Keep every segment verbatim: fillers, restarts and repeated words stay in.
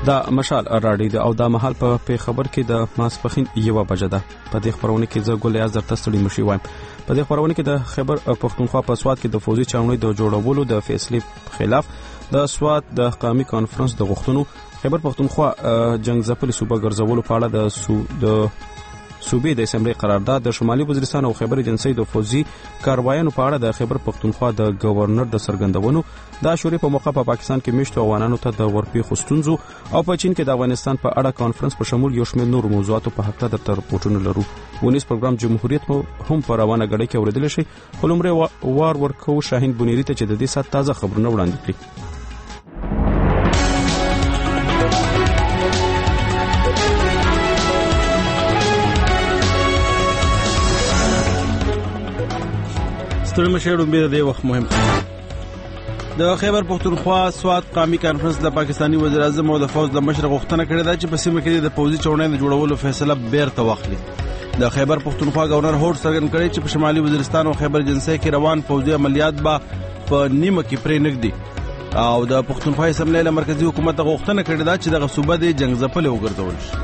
دا مشال راډیو د او دا محل په خبر کې د ماسپخین یو بجه ده. په دې خبرونه کې زه ګل یاز درته ستړي مشي وایم. په دې خبرونه کې د خبر پښتونخوا په سواد کې د فوزي چاونۍ د جوړولو د فیصلې خلاف د سواد د قومي کانفرنس د غوښتنو خبر پښتونخوا جنگ ځپلي صوبه ګرځولو په اړه د سو د صوبې د اسمبلی قرارداد د شمالي وزیرستان او خیبر ایجنسی د فوزي کاروایانو په اړه د خیبر پښتونخوا د گورنر د سرګندونو د شوري په موقع په پاکستان کې میشتو افغانانو ته د ورپی خستونزو او په چین کې د افغانستان په اړه کانفرنس په شمول یو شمېر نور موضوعاتو په حق ته د رپورټونو لرو. ونیس پروګرام جمهوریت هم په روانه غړي کې اوریدل شي. خلمره وار ورکو شاهین بنيري ته چې د دې سات تازه خبرونه وړاندې کړي. ستړي مشهور به د وخت مهم د خیبر پښتونخوا سواد قومي کانفرنس د پاکستانی وزیر اعظم او د فوج د مشر غوښتنه کړې ده چې په سیمه کې د پوځي چوڼۍ د جوړولو فیصله بیرته واخلي. د خیبر پښتونخوا گورنر هوډ څرګند کړی چې په شمالي وزیرستان او خیبر ایجنسی کې روان پوځي عملیات به په نیمه کې پرې نږدي او د پښتونخوا اسمبلی له مرکزی حکومت غوښتنه کړې ده چې د صوبه د جنگ ځپلې وګرځول شي.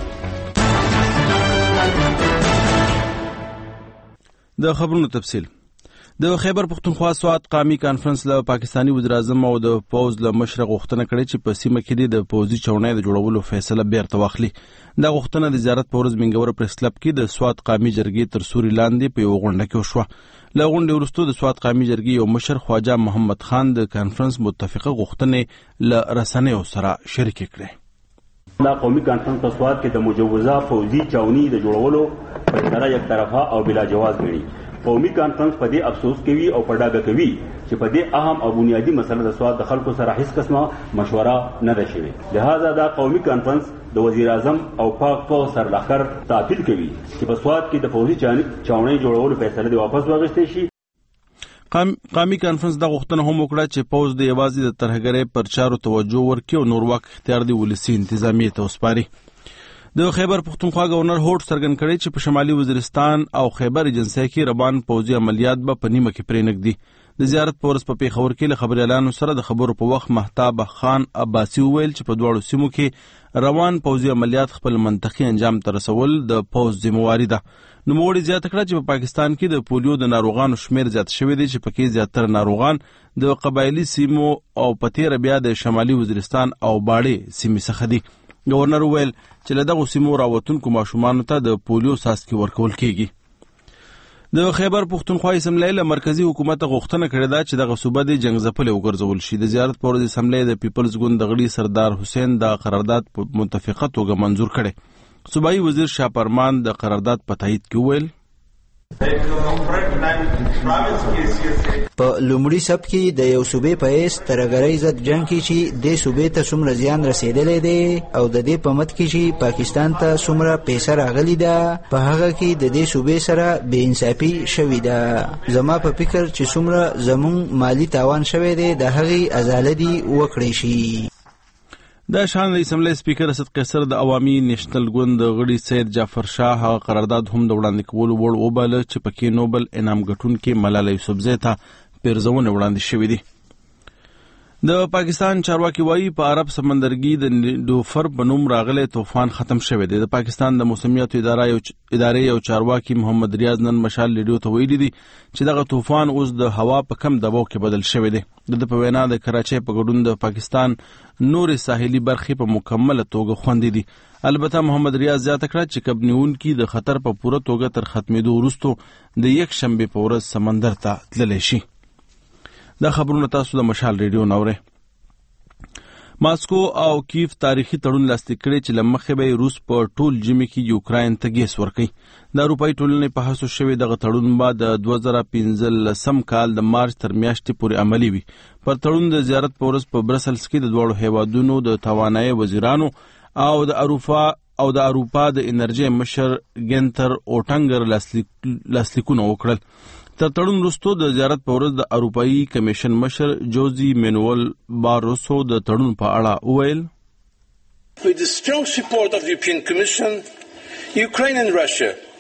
د خبرونو تفصیل د خیبر پښتونخوا سواد قومي کانفرنس له پاکستانی وزیر اعظم او د فوج له مشر غوښتنه کړې چې په سیمه کې د پوځي چوڼۍ د جوړولو فیصله بیرته واخلي. دا غوښتنه د زیارت په ورځ منګور پریس کلب کې د سواد قومي جرګې تر سوري لاندې په یو غونډه کې وشوه. له غونډې وروسته د سواد قومي جرګې یو مشر خواجه محمد خان د کانفرنس متفقه غوښتنې له رسنیو سره شریک کړې. دا قومي کانفرنس په سواد کې د مجوزه پوځي چوڼۍ د جوړولو فیصله یک طرفه او بلا جواز ګڼي. قومي کانفرنس په دې افسوس کوي او په ډاګه کوي چې په دې اهم او بنیادی مسله د سواد د خلکو سره هیڅ قسمه مشوره نه ده شوې. لہذا دا قومي کانفرنس د وزیر اعظم او پاک فوج سرلخر تعطیل کوي چې په سواد کې د فوجي چاونۍ جوړولو فیصله د واپس واخیستل شي. قومي کانفرنس دا غوښتنه هم وکړه چې پوز د یوازې د ترهګرۍ پر چارو توجه ورکړي او نور واک اختیار دی ولسی انتظامیه ته وسپاري. د خیبر پښتونخوا گورنر هوډ څرګند کړی چې په شمالي وزیرستان او خیبر ایجنسی کې روان پوځي عملیات به په نیمه کې پرې نږدي. د زیارت په ورځ په پیښور کې له خبریالانو سره د خبرو په وخت مهتاب خان عباسي وویل چې په دواړو سیمو کې روان پوځي عملیات خپل منطقي انجام ته رسول د پوځ ذمہواري ده. نوموړي زیاته کړه چې په پاکستان کې د پولیو د ناروغانو شمیر زیات شوی دی چې پکې زیاتره ناروغان د قبایلی سیمو او په تېره بیا د شمالي وزیرستان او باړې سیمې څخه دي. گورنر وویل چې له دغو سیمو راوتونکو ماشومانو ته د پولیو څاڅکي ورکول کیږي. د خیبر پښتونخوا اسمبلی له مرکزی حکومت غوښتنه کړې ده چې دغه صوبه د جنگ ځپلې وګرځول شي. د زیارت په ورځ اسمبلی د پیپلز ګوند د غړي سردار حسین د قرارداد په متفقه توګه منظور کړي. صوبایي وزیر شاه پرمان د قرارداد په تایید کې وویل په لومړي سب کې د یو صوبې په ایس ترګرۍ ضد جنگ کې چې د صوبې ته څومره زیان رسیدلی دی او د دې په مت کې چې پاکستان ته څومره پیسه راغلی ده په هغه کې د دې صوبې سره بې انصافي شوې ده. زما په فکر چې څومره زموږ مالی تاوان شوی دی د هغې ازاله دي وکړی شي. د شان د اسمبلی سپیکر اسد قیصر د عوامي نیشنل ګوند غړي سید جعفر شاه هغه قرارداد هم د وړاندې کولو وړ وباله چې پکې نوبل انعام ګټونکې ملاله یوسفزۍ ته پیرزونه وړاندې شوې دي. د پاکستان چارواکي وایي په عرب سمندرګي د نیلوفر په نوم راغلی طوفان ختم شوی دی. د پاکستان د موسمیاتو ادارې یو چارواکي محمد ریاض نن مشال لیډیو ته ویلي دي چې دغه طوفان اوس د هوا په کم دباو کې بدل شوی دی. د په وینا د کراچۍ په ګډون د پاکستان نورې ساحلي برخې په مکمله توګه خوندې دي. البته محمد ریاض زیاته کړه چې کبنیونکي د خطر په پوره توګه تر ختمېدو وروسته د یک شنبې په ورځ سمندر ته تللی شي. دا خبرونه تاسو د مشال ریډیو نورئ. ماسکو او کیف تاریخي تړون لاسلیک کړی چې له مخې به روس په ټول ژمي کې یوکراین ته ګیس ورکوي. د اروپایي ټولنې په هڅو شوی دغه تړون به د دوه زره پنځلسم کال د مارچ تر میاشتې پورې عملي وي. پر تړون د زیارت په ورځ په برسلز کې د دواړو هیوادونو د توانایي وزیرانو او د اروپا او د اروپا د انرژي مشر ګنتر اوټنګر لاسلیکونه وکړل. تر تړون وروسته د زیارت په ورځ د اروپایي کمیشن مشر جوزي مینوئل باروسو د تړون په اړه وویل With the strong support of the European Commission, Ukraine and Russia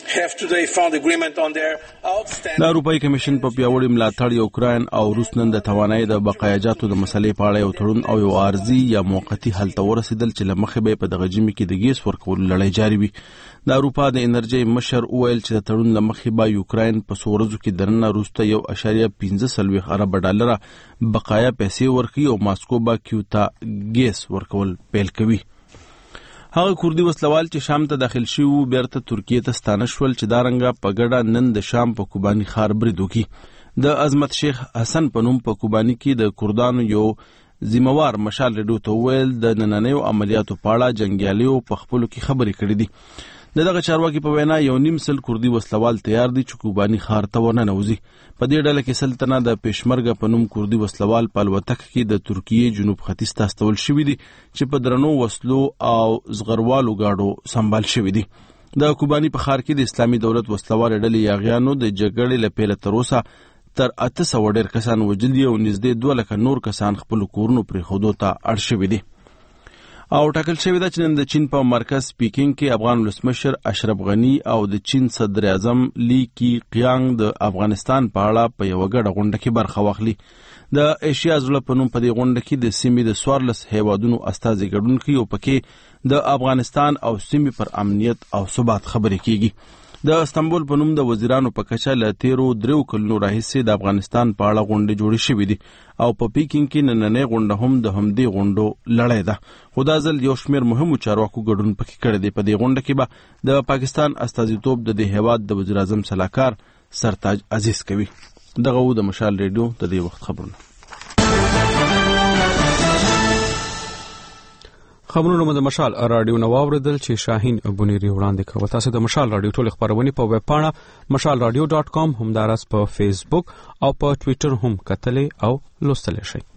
have today found agreement on their outstanding. د اروپאי کمیشن په پیاوړي ملاتړ یوکرين او روس نن د توانایي د بقایاجاتو د مسلې په اړه یو تړون او یو عارضي یا موقتی حل ته ورسېدل چې لمخې به په دغه جمی کې د ګیس ورکول لړۍ جاري وي. د اروپا د انرژي مشر وویل چې د تړون لمخې به یوکرين په سورزو کې درنه روسته یو اشاریه پنځه سلوي ارب ډالر بقایا پیسې ورکړي او ماسکو به کیوتا ګیس ورکول پیل کوي. هغه کوردی وسلوال چې شام ته داخل شوی بیرته ترکیه ته ستانه شول چې دارنګه په ګډه نن د شام په کوبانی خار برید وکړي. د عظمت شیخ حسن په نوم په کوبانی کې د کوردانو یو ذمہوار مشال ریډیو ته ویل د نننیو عملیاتو په اړه جنگیالیو په خپلو کې خبرې کړې دي. د دغه چارواکي په وینا یو نیم سل کوردی وسلوال تیار دي چې کوبانی خار ته ورننوځي. په دې ډله کې سل تنه د پېشمرګه په نوم کوردی وسلوال په الوتکه کې د ترکیه جنوب ختیځ ته استول شوي دي چې په درنو وسلو او زغروالو گاډو سنبال شوي دي. د کوبانی په خار کې د اسلامي دولت وسلوال ډلې یاغیانو د جګړې لپاره تر اوسه تر اته سوه ډیر کسان وژلي او نږدې دوه لکه نور کسان خپل کورونو پرېښودو ته اړ شوي دي. او ټاکل شوی ده چې نن د چین په مرکز پیکینګ کې افغان ولسمشر اشرف غنی او د چین صدر اعظم لی کی قیانګ د افغانستان په اړه په یو غړ غونډه کې برخه واخلي. د ایشیا زړه په نوم په دې غونډه کې د سیمې د سوارلس هیوادونو استازي ګډون کوي او پکې د افغانستان او سیمې پر امنیت او ثبات خبرې کیږي. د استنبول په نوم د وزیرانو په کچه له تیرو دریو کلونو راهیسې د افغانستان په اړه غونډې جوړې شوې دي او په پیکینګ کې نننۍ غونډه هم د همدې غونډو لړۍ ده. خو دا ځل یو شمېر مهمو چارواکو ګډون پکې کړی دی. په دې غونډه کې به د پاکستان استازیتوب د دې هیواد د وزیر اعظم سلاکار سرتاج عزیز کوي. دغه و د مشال ریډیو د دې وخت خبرونه. خبرونه مو د مشال رادیو نو واوریدل چې شاهین بنيري وړاندې کوي. تاسو د مشال رادیو ټول خبرونه په ویب پاڼه مشال رادیو ډاٹ کام هم داراس په فیسبوک او په ټوئیټر هم کتلې او لوستلې شئ.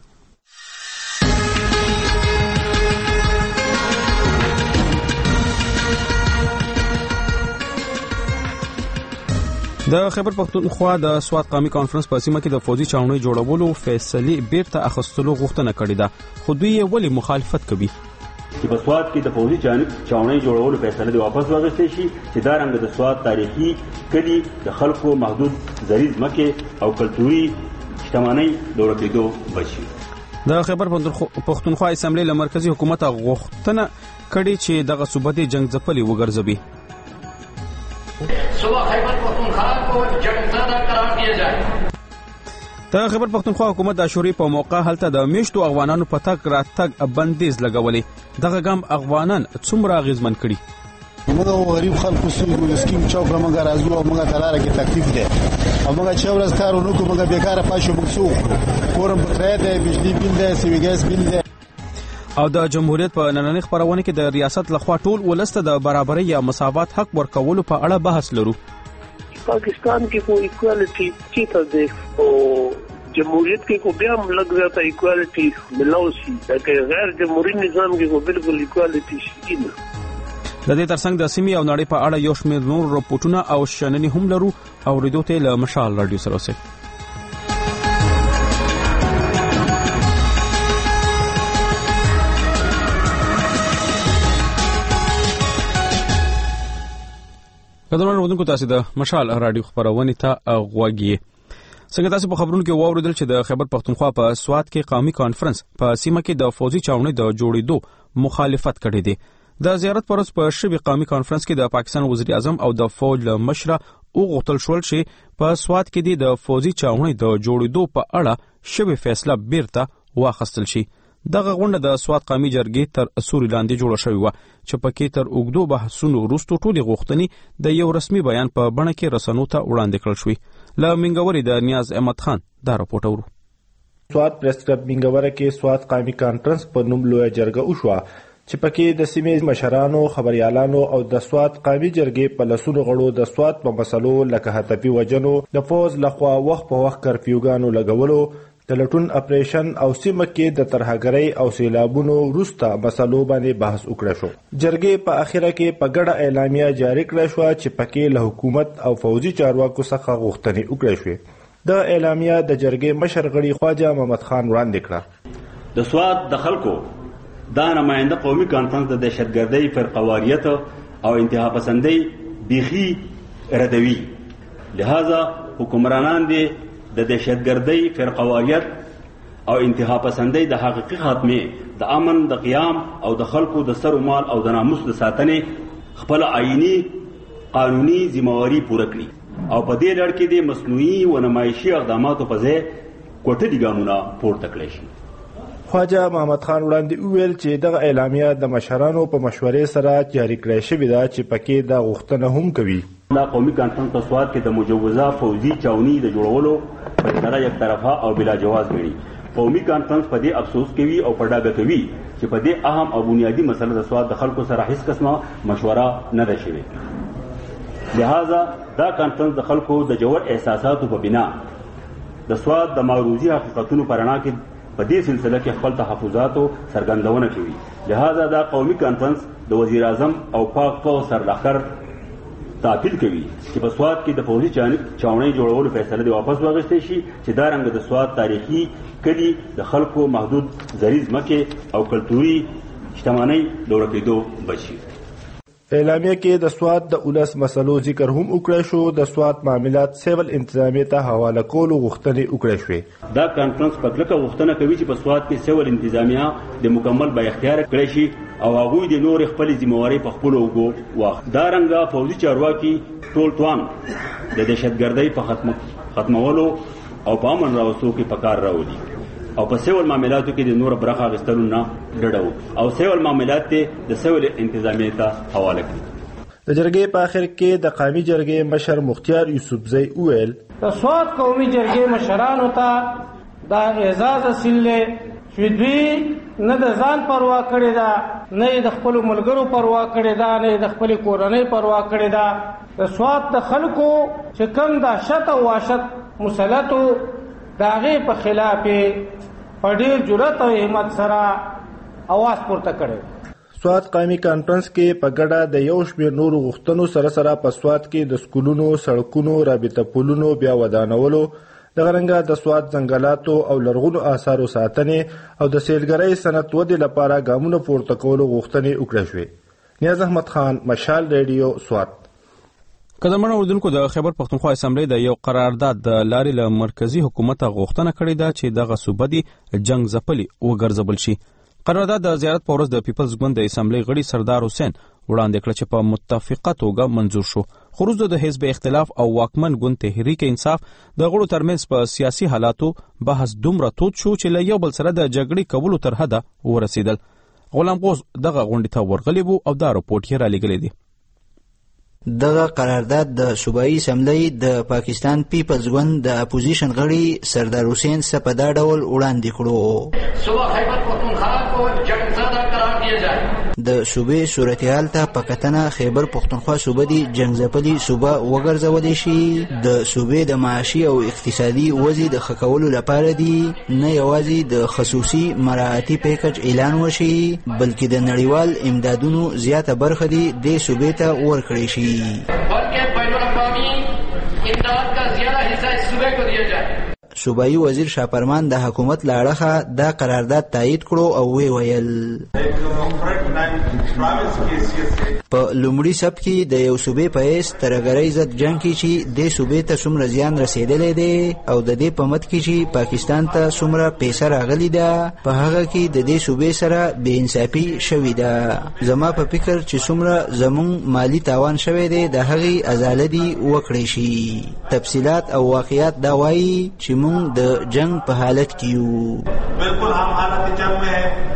د خیبر پختونخوا د سواد قومي کانفرنس په سیمه کې د فوجي چاونۍ جوړولو فیصله بیرته اخیستلو غوښتنه کړې ده، خو دوی یې ولې مخالفت کوي؟ چې په سواد کې د فوجي چاونۍ جوړولو فیصله د واپس واغستې شي چې دا رنګ د سواد تاریخي کلي د خلکو محدود زرعي ځمکې او کلتوري شتمنۍ د ورکېدو بچي. د خیبر پختونخوا اسمبلی له مرکزی حکومت غوښتنه کړې چې دغه صوبه د جنگ ځپلې وګرځوي. صوبہ خیبر پختونخوا کو جنگ زدہ قرار دیا جائے. د خیبر پختونخوا حکومت د شوري په موقع هلته د میشتو افغانانو په تک راتګ بندیز لګولې. دغه ګام افغانان څومره اغیزمن کړي؟ موږ غریب خلکو سره سکیم چوک موږ راځو او موږ تلاره کې تکلیف ده او موږ چې ورځ کار ونکو موږ بیکاره پاشو موږ څو کورم پټه ده بجلی بیل ده سیوی ګاز بیل ده. او د جمهوریت په نننۍ خبرونه کې د ریاست لخوا ټول ولسته د برابرۍ یا مساوات حق ورکولو په اړه بحث لرو. پاکستان کې کوئی ایکوالټي چیته ده او جمهوریت کې کو بیا لګ زیاته ایکوالټي ملاو شي، چې غیر جمهوریت نظام کې کو بالکل ایکوالټي شي نه. د دې ترڅنګ د سیمې او نړۍ په اړه یو شمېر نور رپورټونه او شننې هم لرو او ریډیو ته له مشال رادیو سره اوسئ. قدرمن ودونکو تاسو د مشال رادیو خبرونه ته غوږی. څنګه تاسو په خبرونو کې واوریدل چې د خیبر پختونخوا په سواد کې قومي کانفرنس په سیمه کې د فوجي چاونۍ د جوړېدو مخالفت کړی دی. د زیارت پرز په شوی قومي کانفرنس کې د پاکستان وزیر اعظم او د فوج له مشره وغوښتل شول چې په سواد کې د فوجي چاونۍ د جوړېدو په اړه شوی فیصله بیرته واخیستل شي. دغه غونډه د سواد قومي جرګې تر اصول لاندې جوړه شوې و چې پکې تر اوږدو بحثونو وروسته ټولې غوښتنې د یو رسمي بیان په بڼه کې رسنیو ته وړاندې کړل شوې. له منګوري د نیاز احمد خان دا راپورټ اورو. سواد پریس کلب منګوره کې سواد قومي کانفرنس په نوم لوی جرګه وشوه چې پکې د سیمې مشرانو، خبريالانو او د سواد قومي جرګې په لسونو غړو د سواد په مسلو لکه هتپی وجنو، د فوز لخوا وخت په وخت کرفیوګانو لګولو، د لټون اپریشن او سیمه کې د ترهګرۍ او سیلابونو وروسته مسلو باندې بحث وکړ شو. جرګې په اخیره کې په ګډه اعلامیه جاری کړه شو چې پکې له حکومت او فوجي چارواکو څخه غوښتنې وکړې شوې. د اعلامیه د جرګې مشر غړي خواجه محمد خان وړاندې کړه. د سواد د خلکو دا نماینده قومي کانفرنس د دهشتګردۍ، فرقواریت او انتها پسندۍ بیخي ردوي. لہذا حکمرانان دي د دهشتګردۍ، فرقواریت او انتها پسندۍ د حقیقي خاتمه، د امن، د قیام او د خلکو د سر و مال او د ناموس د ساتنې خپل آئینی قانوني ذمہواری پوره کړي او په دې لړ کې د مصنوعي و نمایشي اقداماتو په ځای کوټلي ګامونه پورته کړی شي. خواجه محمد خان وړاندې وویل چې دغه اعلامیه د مشرانو په مشورې سره جاري کړی شوې ده چې پکې دا غوښتنه هم کوي دا قومي کانفرنس په سواد کې د مجوزه پوځي چاوني د جوړولو فیصله یک طرفه او بلا جواز ګڼي. قومي کانفرنس په دې افسوس کوي او په ډاګه کوي چې په دې اهم او بنیادی مسله د سواد د خلکو سره هیڅ قسمه مشوره نه ده شوې. لہذا دا کانفرنس د خلکو د جوړ احساساتو په بنا د سواد د معروضي حقیقتونو په رڼا کې په دې سلسله کې خپل تحفظاتو څرګندونه کوي. لہذا دا قومي کانفرنس د وزیر اعظم او پاک فوج سرلښکر ته اپیل کوي چې په سواد کې د پوځي چاونۍ جوړولو فیصله د واپس واخیستل شي چې دا رنګ د سواد تاریخي کلي د خلکو محدود زرعي ځمکې او کلتوري شتمنۍ د ورکېدو بچي. اعلامیه کې د سواد د اولس مسلو ذکر هم وکړی شو. د سواد معاملات سیول انتظامیه ته حواله کولو غوښتنې وکړی شوې. دا کانفرنس په کلکه غوښتنه کوي چې په سواد کې سیول انتظامیه د مکمل با اختیار کړی شي او هغوی د نور خپل ذمہواری په خپل اوږو واخلي. دا رنګه پوځي چارواکي ټول توان د دهشتګردۍ په ختمولو او په امن راوستلو کې په کار راولي او په سیول معاملاتو کې د نور برخه اخیستلو نه ډډه او سیول معاملات ته د سیول انتظامیه ته حواله کړي. د جرګې په آخر کې د قومي جرګې مشر مختیار یوسفزی وویل د سواد قومي جرګې مشرانو ته دا اعزاز حاصل دی چې دوی نه د ځان پروا کړې ده، نه د خپلو ملګرو پروا کړې ده، نه د خپلې کورنۍ پروا کړې ده. د سواد د خلکو چې کوم دا شت او واشت مسلطو د هغې په خلاف په ډېر جرأت او همت سره اواز پورته کړی. سواد قومي کانفرنس کې په ګډه د یو شمېر نورو غوښتنو سره سره په سواد کې د سکولونو، سړکونو، رابطه پلونو بیا ودانولو، دغه رنګه د سواد ځنګلاتو او لرغونو آثارو ساتنې او د سیلګرۍ صنعت ودې لپاره ګامونه پورته کولو غوښتنې وکړې شوې. نیاز احمد خان، مشال ریډیو، سواد. قدرمنو اوردونکو، د خیبر پښتونخوا اسمبلی د یو قرارداد د لارې له مرکزی حکومت غوښتنه کړې ده چې دغه صوبه دي جنگ ځپلي وګرځول شي. قرارداد د زیارت په ورځ د پیپلز ګوند د اسمبلی غړي سردار حسین وړاندې کړ چې په متفقه توګه منظور شو. خو وروسته د حزب اختلاف او واکمن ګوند تحریک انصاف د غړو ترمنځ په سیاسي حالاتو بحث دومره تود شو چې له یو بل سره د جګړې کولو تر حده ورسېدل. غلام غوث دغه غونډې ته ورغلی و او دا رپورټ یې رالیږلی دی. دغه قرارداد د صوبایي اسمبلی د پاکستان پیپلز ګوند د اپوزیشن غړي سردار حسین څخه په دا ډول وړاندې کړو. صوبہ خیبر پختونخوا کو جنگ زده قرار دیا جائے. د صوبې صورتحال ته په کتنه خیبر پختونخوا صوبه دي جنگ ځپلي صوبه وګرځولې شي. د صوبې د معاشي او اقتصادي وضع د ښه کولو لپاره دي نه یوازې د خصوصي مراعاتي پیکج اعلان وشي بلکې د نړیوال امدادونو زیاته برخه دي د صوبې ته ورکړې شي بلکہ بین الاقوامی امداد کا زیادہ حصہ اس صوبے کو دیا جائے. صوبایي وزیر شاپرمان د حکومت له اړخه دا قرارداد تایید کړو او وی ویل په لومړي سب کې د یو صوبې په حیث ترهګرۍ ضد جنګ کې چې دې صوبې ته څومره زیان رسېدلی دی او د دې په مد کې چې پاکستان ته څومره پیسه راغلې ده په هغه کې د دې صوبې سره بې انصافي شوې ده. زما په فکر چې څومره زموږ مالي تاوان شوی دی د هغې ازاله دي وکړی شي. تفصیلات او واقعیات دا وایي چې موږ د جنگ په حالت کې یو. بالکل هم حالت جنگ میں ہے.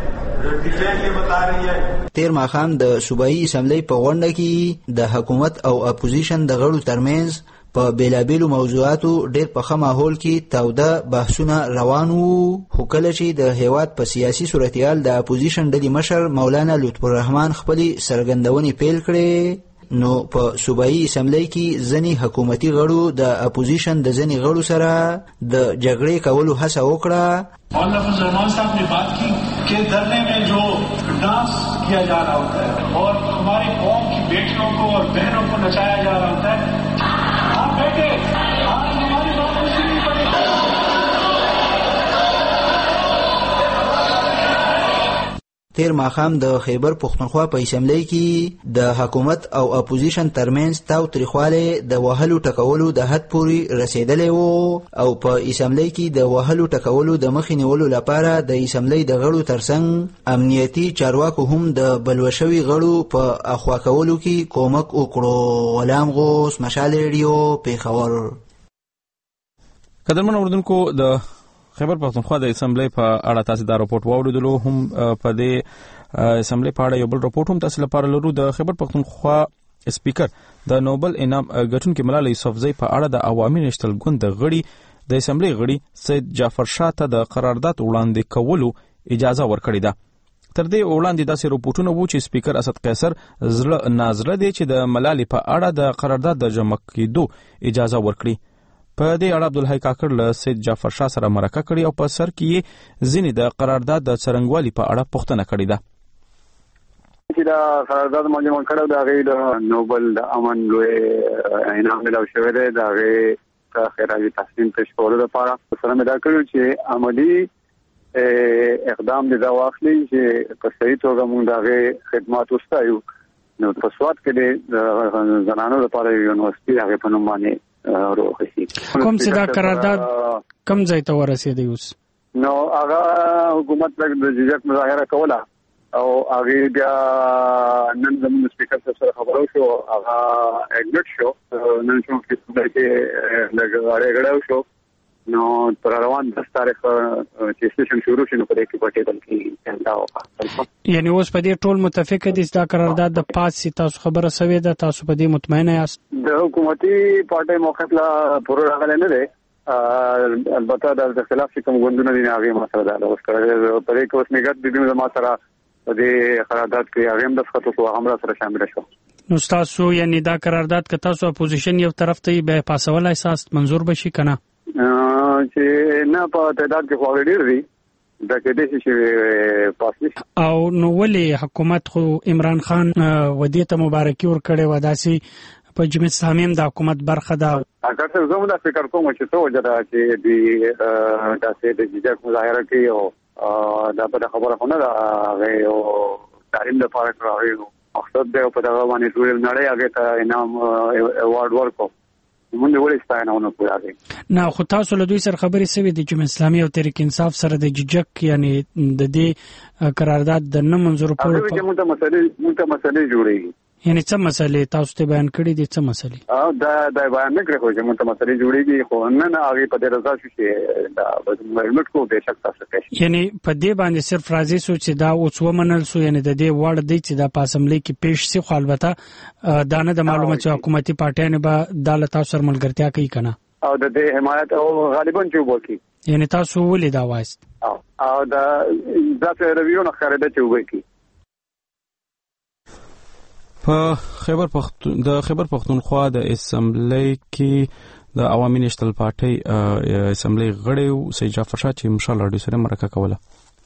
تیر ماښام د صوبایي اسمبلی په غونډه کې د حکومت او اپوزیشن د غړو ترمنځ په بیلابیلو موضوعاتو ډېر په ښه ماحول کې تاوده بحثونه روان وو. خو کله چې د هیواد په سیاسي صورتحال د اپوزیشن ډلې مشر مولانا لطف الرحمن خپلې څرګندونې پیل کړې نو په صوبایي اسمبلی کې ځینې حکومتي غړو د اپوزیشن د ځینې غړو سره د جګړې کولو هڅه وکړه. مولانا لطف الرحمن صاحب نے بات کی کہ دھرنے میں جو ڈانس کیا جا رہا ہوتا ہے اور ہماری قوم کی بیٹیوں کو اور بہنوں کو نچایا جا رہا ہوتا ہے. آپ بیٹھے آج ہماری بات کچھ نہیں پڑی. تیر ماښام د خیبر پښتونخوا په اسمبلی کې د حکومت او اپوزیشن ترمنځ تاو تریخواله د وهلو ټکولو د حد پورې رسیدلی وو او په اسمبلی کې د وهلو ټکولو د مخې نیولو لپاره د اسمبلی د غړو ترڅنګ امنیتي چارواکو هم د بلوشوي غړو په اخوا کولو کې کومک وکړو. غلام غوث، مشال ریډیو، پیښور. قدرمن اوردونکو، د خیبر پښتونخوا د اسمبلی په اړه تاسو دا راپورټ واوریدلو. هم په دې اسمبلی په اړه یو بل راپورټ هم تاسو لپاره لرو. د خیبر پښتونخوا سپیکر د نوبل انعام ګټونکي ملالۍ یوسفزۍ په اړه د عوامي نېشنل ګوند د غړي د اسمبلی غړي سید جعفر شاه ته د قرارداد وړاندې کولو اجازه ورکړې ده. تر دې وړاندې داسې راپورټونه وو چې سپیکر اسد قیصر زړه نازړه دی چې د ملالۍ په اړه د قرارداد د جمع کېدو اجازه ورکړي. په دې اړه عبدالحی کاکړ له سید جعفر شاه سره مرکه کړې او په سر کې یې ځینې د قرارداد د څرنګوالي په اړه پوښتنه کړې ده. چې دا قرارداد مجمع کړو د هغې د نوبل د امن لوی انعام ملاو شوی دی، د هغې خراج تحسین پیش کولو لپاره سره مې دا کړو چې عملي اقدام دې دا واخلي چې په صحیح توګه موږ د هغې خدمات وستایو. نو په سوات کې د زنانو لپاره یونیورسټي هغې په نوم باندې کوم څه دا قرارداد کوم ځای ته ورسېدی اوس؟ نو هغه حکومت د ججک مظاهره کوله او هغه بیا نن زموږ سپیکر سره خبرو شو، هغه اډمټ شو، نن شو چې لګاړې غړاو شو. نو تر روان د تاریخ چې سیشن شروع شنو په دې کې پټېدل کې څنګه وکړه. یعنی اوس په دې ټول متفق دي چې دا قرارداد د پاسې تاسو خبره سوي ده، تاسو په دې مطمئن یاست؟ د حکومتي پارټي موقف لا پوره راغلی نه دی، البته د خلاف چې کوم ګوندونه دي هغه مسله ده. اوس کړه په دې کې اوس میګات د دې ما سره په دې قرارداد کې هغه هم د خطو کو هم سره شامل شو. نو تاسو یعنی دا قرارداد که تاسو اپوزیشن یو طرف ته به پاسول احساس منظور بشي کنه؟ چې نه په تعداد کې خو ډیر دي دا کې د شي پاسلیش او نو ولې حکومت خو عمران خان ودیته مبارکي ور کړې و داسي په جمعیت سامیم د حکومت برخه ده. اګه څه زموږ د فکر کوم چې څه وجه ده چې د داسې د ججک مظاهره کوي او دا په خبره خونه ده هغه او تعلیم د پاره کوي مقصد دی په دغه باندې ټول نړۍ هغه ته انعام ایوارډ ورکو موږ ولې ستاینه نه کوو. نه خو تاسو له دوی سره خبرې سوي د جمهوریت اسلامي او تحریک انصاف سره د ججک یعنی د دې قرارداد د نه منظور په اړه چې موږ ته مسلې موږ ته مسلې جوړېږي. یعنی څه مسلې تاسو ته بیان کړې دي؟ څه مسلې؟ او دا دا بیان نه کړو چې موږ ته مسلې جوړېږي، خو نه نه هغه په دې رضا شو چې دا ملت کو به شک تاسو کوي. یعنی په دې باندې صرف راځي سو چې دا اوس ومنل سو، یعنی د دې وړ دی چې دا په اسمبلی کې پیش سي، خو البته دا نه د معلومات چې حکومتي پارټیانه به د تاسو سره ملګرتیا کوي کنه او د دې حمایت او غالبا چې وکړي. یعنی تاسو ولې دا وایست؟ او او دا ذات ریویو نه خارده چې وکړي. په خیبر پختون د خیبر پختونخوا د اسمبلی کې د عوامي نېشنل پارټي اسمبلی غړي سید جعفر شاه چې مشال رادیو سره مرکه کوله.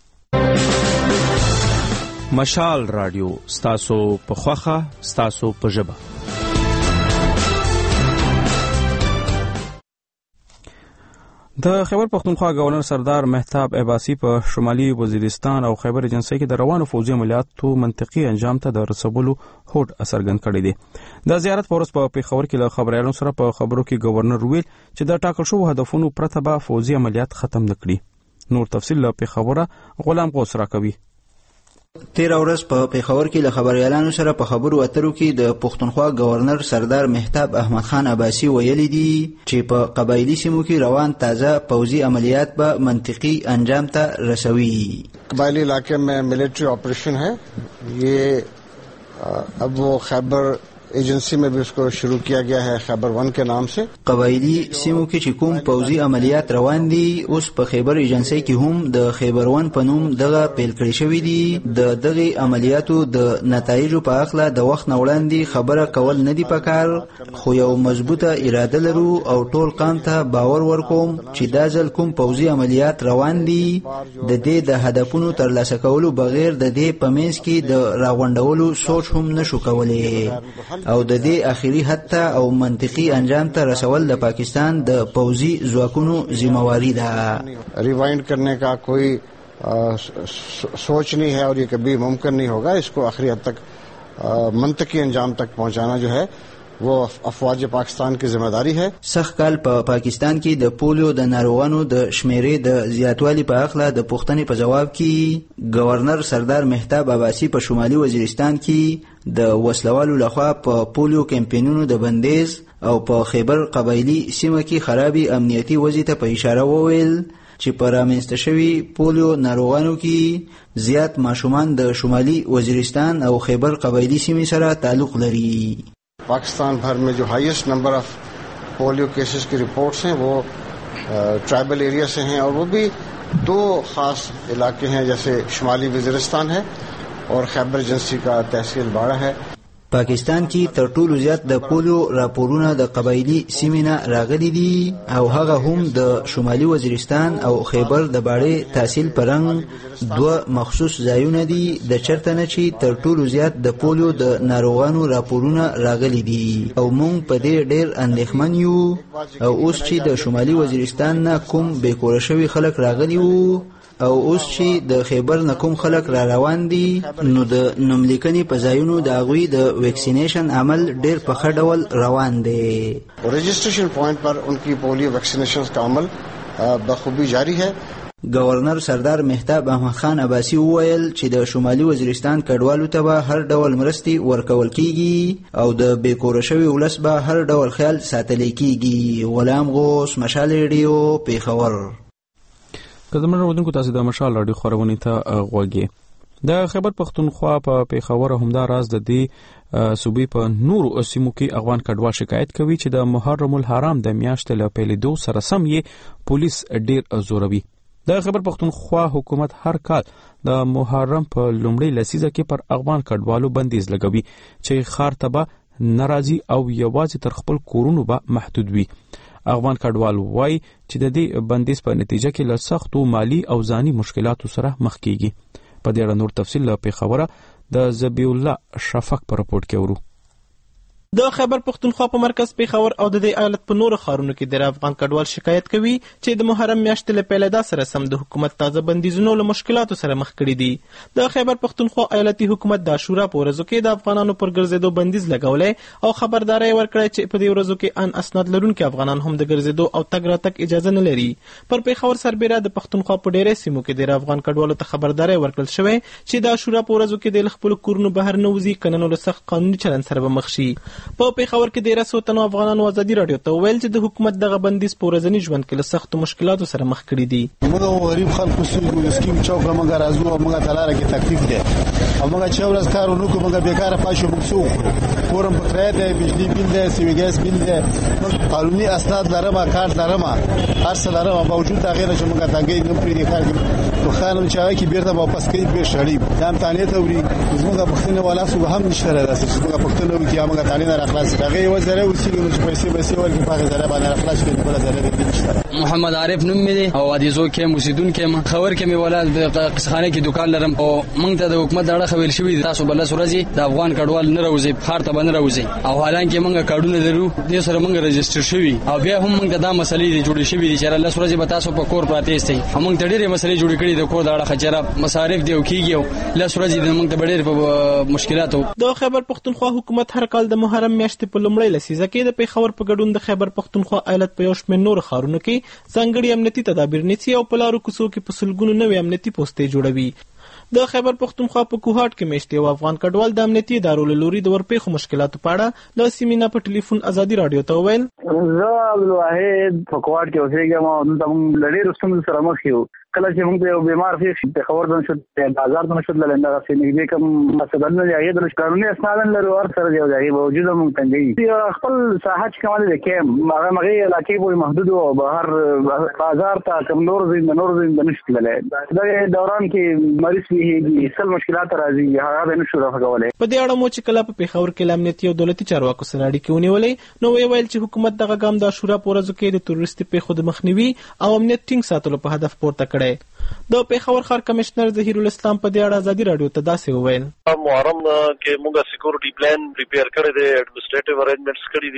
مشال رادیو ستاسو په خوخه ستاسو په ژبه. د خیبر پختونخوا گورنر سردار مهتاب عباسی په شمالي وزیرستان او خیبر ایجنسی کې د روانو فوجي عملیاتو منطقي انجام ته د رسولو هوډ څرګند کړی دی. د زیارت پورس په پیښور کې له خبريالانو سره په خبرو کې گورنر ویل چې د ټاکل شوو هدفونو پرته به فوجي عملیات ختم نکړي. نور تفصیل له پیښوره غلام غوث راکوي. تیر ورځ په پیښور کې له خبريالانو سره په خبرو اترو کې د پښتونخوا گورنر سردار مهتاب احمد خان عباسی ویلي دي چې په قبایلی سیمو کې روان تازه پوځي عملیات به منطقي انجام ته رسوي. قبایلی علاقے میں ملٹری آپریشن ہے، یہ اب وہ خیبر ایجنسی میں بھی اس کو شروع کیا گیا ہے خیبر ون کے نام سے. قبایلی سیمو کې چې کوم پوځي عملیات روان دي اوس په خیبر ایجنسی کې هم د خیبر ون په نوم دغه پیل کړی شوی دي. د دغه عملیاتو د نتایجو په اړه د وخت نه وړاندې خبره کول نه دی پکار، خو یو مضبوطه اراده لرو او ټول قام ته باور ورکوم چې دا ځل کوم پوځي عملیات روان دي د دې د هدفونو ترلاسه کولو بغیر د دې په منځ کې د راغونډولو سوچ هم نشو کولای او د دې اخیری حتی او منطقي انجام ته رسول د پاکستان د پوځي ځواکونو ذمہواری ده. ریوائنڈ کرنے کا کوئی सोच नहीं है और ये कभी मुमकिन नहीं होगा। इसको आखिरी हद तक मंतकी अंजाम तक पहुंचाना जो है वो अफवाज पाकिस्तान की जिम्मेदारी है। सخت کال په پاکستان کې د پولیو د ناروغانو د شمیرې د زیاتوالي په اړه د پوښتنې په جواب کې گورنر سردار مهتاب عباسی په شمالي وزیرستان کې د وسلوالو لخوا په پولیو کمپینونو د بندیز او په خیبر قبایلی سیمه کې خرابي امنیتي وضعیت ته په اشاره وویل چې په رامنځته شوي پولیو ناروغانو کې زیات ماشومان د شمالي وزیرستان او خیبر قبایلی سیمې سره تعلق لري. पाकिस्तान भर में जो highest number of polio cases की रिपोर्ट्स हैं वो ट्राइबल एरिया से हैं और वो भी दो खास इलाके हैं, जैसे शुमाली वज़ीरिस्तान है और खैबर एजेंसी का तहसील बाड़ा है. پاکستان کې تر ټولو زیات د پولیو راپورونه د قبایلی سیمې نه راغلي دي او هغه هم د شمالي وزیرستان او خیبر د باړې تحصیل پرنګ دوه مخصوص ځایونه دي د چرته نه چې تر ټولو زیات د پولیو د ناروغانو راپورونه راغلي دي او موږ په دې ډېر اندېښمن یو. او اوس چې د شمالي وزیرستان نه کوم بېکوره شوي خلک راغلي وو او اوس چې د خیبر نه کوم خلک را روان دي نو د نوملیکنې په ځایونو د هغوی د ویکسینیشن عمل ډېر په ښه ډول روان دی. رجسٹریشن پوائنٹ پر ان کی پولیو ویکسینیشن کا عمل بخوبی جاری ہے. گورنر سردار مهتاب احمد خان عباسی وویل چې د شمالي وزیرستان کډوالو ته به هر ډول مرستې ورکول کیږي او د بېکوره شوي ولس به هر ډول خیال ساتلی کیږي. غلام غوث، مشال ریډیو، پیښور. که زموږ اورېدونکو تاسو د مشال راډیو خپرونې ته غوږی. د خیبر پښتونخوا په پیښور همدا راز د دې صوبې په نورو سیمو کې افغان کډوال شکایت کوي چې د محرم الحرام د میاشتې له پیلېدو سره سم یې پولیس ډېر زوروي. د خیبر پښتونخوا حکومت هر کال د محرم په لومړۍ لسیزه کې پر افغان کډوالو بندیز لګوي چې ښار ته به ناراضي او یوازې تر خپل کورونو به محدود وي. افغان کډوال وایي چې د دې بندیز په نتیجه کې له سختو مالی او ځاني مشکلاتو سره مخ کیږي. په دې اړه نور تفصیل له پیښوره د ذبیح الله شفق په رپورټ کې ورو. د خیبر پښتونخوا په مرکز پیښور او د دې ایالت په نورو ښارونو کې د افغان کډوال شکایت کوي چې د محرم میاشتې له پیلېدا سره سم د حکومت تازه بندیزونو له مشکلاتو سره مخ کړي دي. د خیبر پښتونخوا ایالتي حکومت د عاشورا په ورځو کې د افغانانو پر ګرځېدو بندیز لګولی او خبرداری ورکړی چې په دې ورځو کې ان اسناد لرونکي افغانان هم د ګرځېدو او تګ راتګ اجازه نه لري. پر پیښور سربیره د پښتونخوا په ډېرې سیمو کې د افغان کډوالو ته خبرداری ورکړل شوی چې د عاشورا په ورځو کې د خپل کورونو بهر نه وځي کنه نو له سخت قانوني چلند سره به مخ شي. په پیښور کې د رسو تنو افغانانو ازادي رادیو ته ویل چې د حکومت دغه بندیز په ورځني ژوند کې له سختو مشکلاتو سره مخ کړي دي. موږ غریب خلکو سره د سکیم چوک موږ راځو او موږ تلاره کې تکلیف ده او موږ چې ورځ کار ونکو موږ بیکاره پاشو موږ سو کورم په کرایه ده، بجلی بیل ده، سیوی ګاز بیل ده، قانوني اسناد لرم، کارت لرم، هر څه لرم، باوجود دا غیر چې موږ تنګي نه پرې کار کوي. نو خانم چې کی بیرته واپس کوي به شړی دام تانه ته وري موږ پښتنه ولا سو هم نشته راځي چې موږ پښتنه وي چې موږ تانه نه راخلاص دغه یو ځای وسیله چې پیسې پیسې ورکې پاګه ځای باندې راخلاص کړي بل ځای دې نشته. محمد عارف نوم مې دی او عادیزو کې مسیدون کې خبر کې مې ولادت د قصخانه کې دکان لرم او موږ ته د حکومت دغه خویل شوی تاسو بل سورځي د افغان کډوال نه راوځي خار ته باندې راوځي او حالانکه موږ کارډونه لرو د سره موږ رجستر شوی او بیا هم موږ د دا مسلې دي جوړې شوی دي چې الله سورځي به تاسو په کور پراته استي موږ ته ډېرې مسلې جوړې کړې د کور دغه خجره مصارف دی او کیږي له سورځي د موږ ته ډېر په مشکلاتو. د خیبر پښتونخوا حکومت هر کال د محرم میاشتې په لومړۍ لسیزه کې د پیښور په ګډون د خیبر پښتونخوا ایالت په یو شمېر نور ښارونو کې ځانګړي امنیتي تدابیر نیسي او په لارو کوڅو کې په سلګونو نوې امنیتي پوستې جوړوي. د خیبر پښتونخوا په کوهاټ کې میشته یو افغان کډوال د امنیتي ادارو له لوري د ورپېښو مشکلاتو په اړه د سیمینا په ټلیفون ازادي رادیو ته وویل. زه عبدالواحد په کوهاټ کې اوسېږم او دلته موږ له ډېرو ستونزو سره مخ یو. کله چې موږ یو بیمار پیښ په خبر دن شو د بازار دن شو لنده غسې نږدې کوم مسدل نه دی د قانوني اسناد لرو ور سره دی دی باوجود موږ تنګي خپل ساحه چې کومه ده کې هغه مغه علاقې په محدود او بهر بازار ته کوم نور زین نور زین نشته لای دا دوران کې مریض ویږي سل مشکلات راځي هغه به نشو راغولای. په دې اړه مو چې کله په پیښور کې امنیتي او دولتي چارواکو سره اړیکې ونیولې نو ویل چې حکومت دغه ګام د عاشورا په ورځو کې د تروریستي پیښو د مخنیوي او امنیت ټینګ ساتلو په هدف پورته کړی. د پیښور ښار کمشنر ظهیر الاسلام په دې اړه ازادي رادیو ته داسې وویل. محرم کې موږ سکیورټي پلان پریپیر کړی دی، ایڈمنسټریټیو ارینجمنټس کړی دي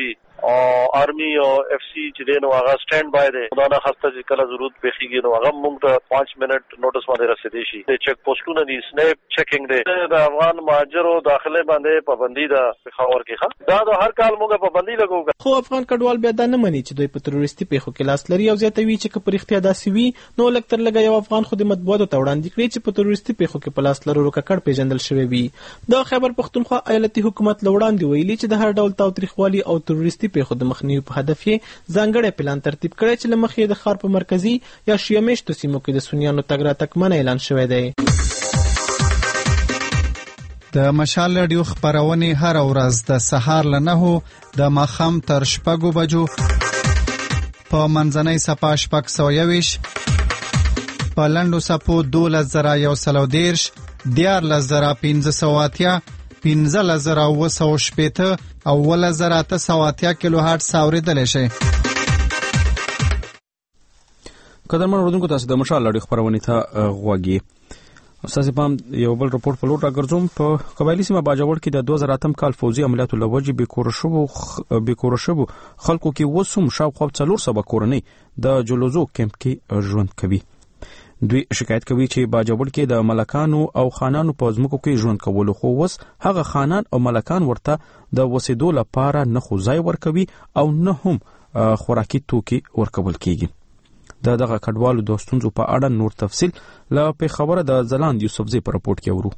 او آرمي او اف سی چې دین واغه سټاند بای دی دا نه خاصه چې کله ضرورت بخیږي نو هغه موږ ته پانچ منټ نوټس باندې رسیدي شي د چک پوسټونو دی سنیپ چیکینګ دی د افغان مهاجرو داخله باندې پابندي ده په خبر کې ښه دا د هر کال موږ پابندي لګو. خو افغان کډوال بیا دا نه مني چې دوی په تروریستي پیښو کې لاس لري او زیاتوي چې که په رښتیا داسې وي نو لږ تر لږه یو افغان خو د مطبوعاتو ته وړاندې کړي چې په تروریستي پیښو کې په لاس لرلو ککړ پیژندل شوی وي. د خیبر پښتونخوا ایالتي حکومت له وړاندې ویلي چې د هر ډول تاوتریخوالي او تروریستي پیښو د مخنیوي په هدف یې ځانګړی پلان ترتیب کړی چې له مخې د ښار په مرکزي یا شیعه میشتو سیمو کې د سنیانو تګ راتګ منع اعلان شوی دی. د مشال رادیو خبرونه هر ورځ د سهار له نهو د ماښام تر شپږو بجو په منځنۍ صفه شپږ سوه یویش په لنډو صفو دولس زره یو سل او دېرش دیارلس زره پنځه سوه اتیا پنځلس زره اووه سوه شپېته او اوولس زره اته سوه اتیا کیلو هرټز اورېدلی شئ. قدرمن اوریدونکو تاسو د مشال رادیو خبرونه ته غوږی. استاد پام یو بل رپورټ په لور راګرځوم. په قبایلی سیمه باجوړ کې د دوه زره اتم کال فوزي عملیاتو لوجې بیکور شوو بیکور شوو خلکو کې وسوم شاوخوا څلور سوه کورنۍ د جلوزو کیمپ کې ژوند کوي. دوی شکایت کوي چې باجوړ کې د ملکانو او خانانو په ځمکو کې ژوند کولو خو وس هغه خانان او ملکان ورته د وسیدو لپاره نه خو ځای ورکوي او نه هم خوراکي توکي ورکول کیږي. د دغه کډوالو د ستونزو په اړه نور تفصیل له پیښوره د زلاند یوسفزي په راپورټ کې اورو.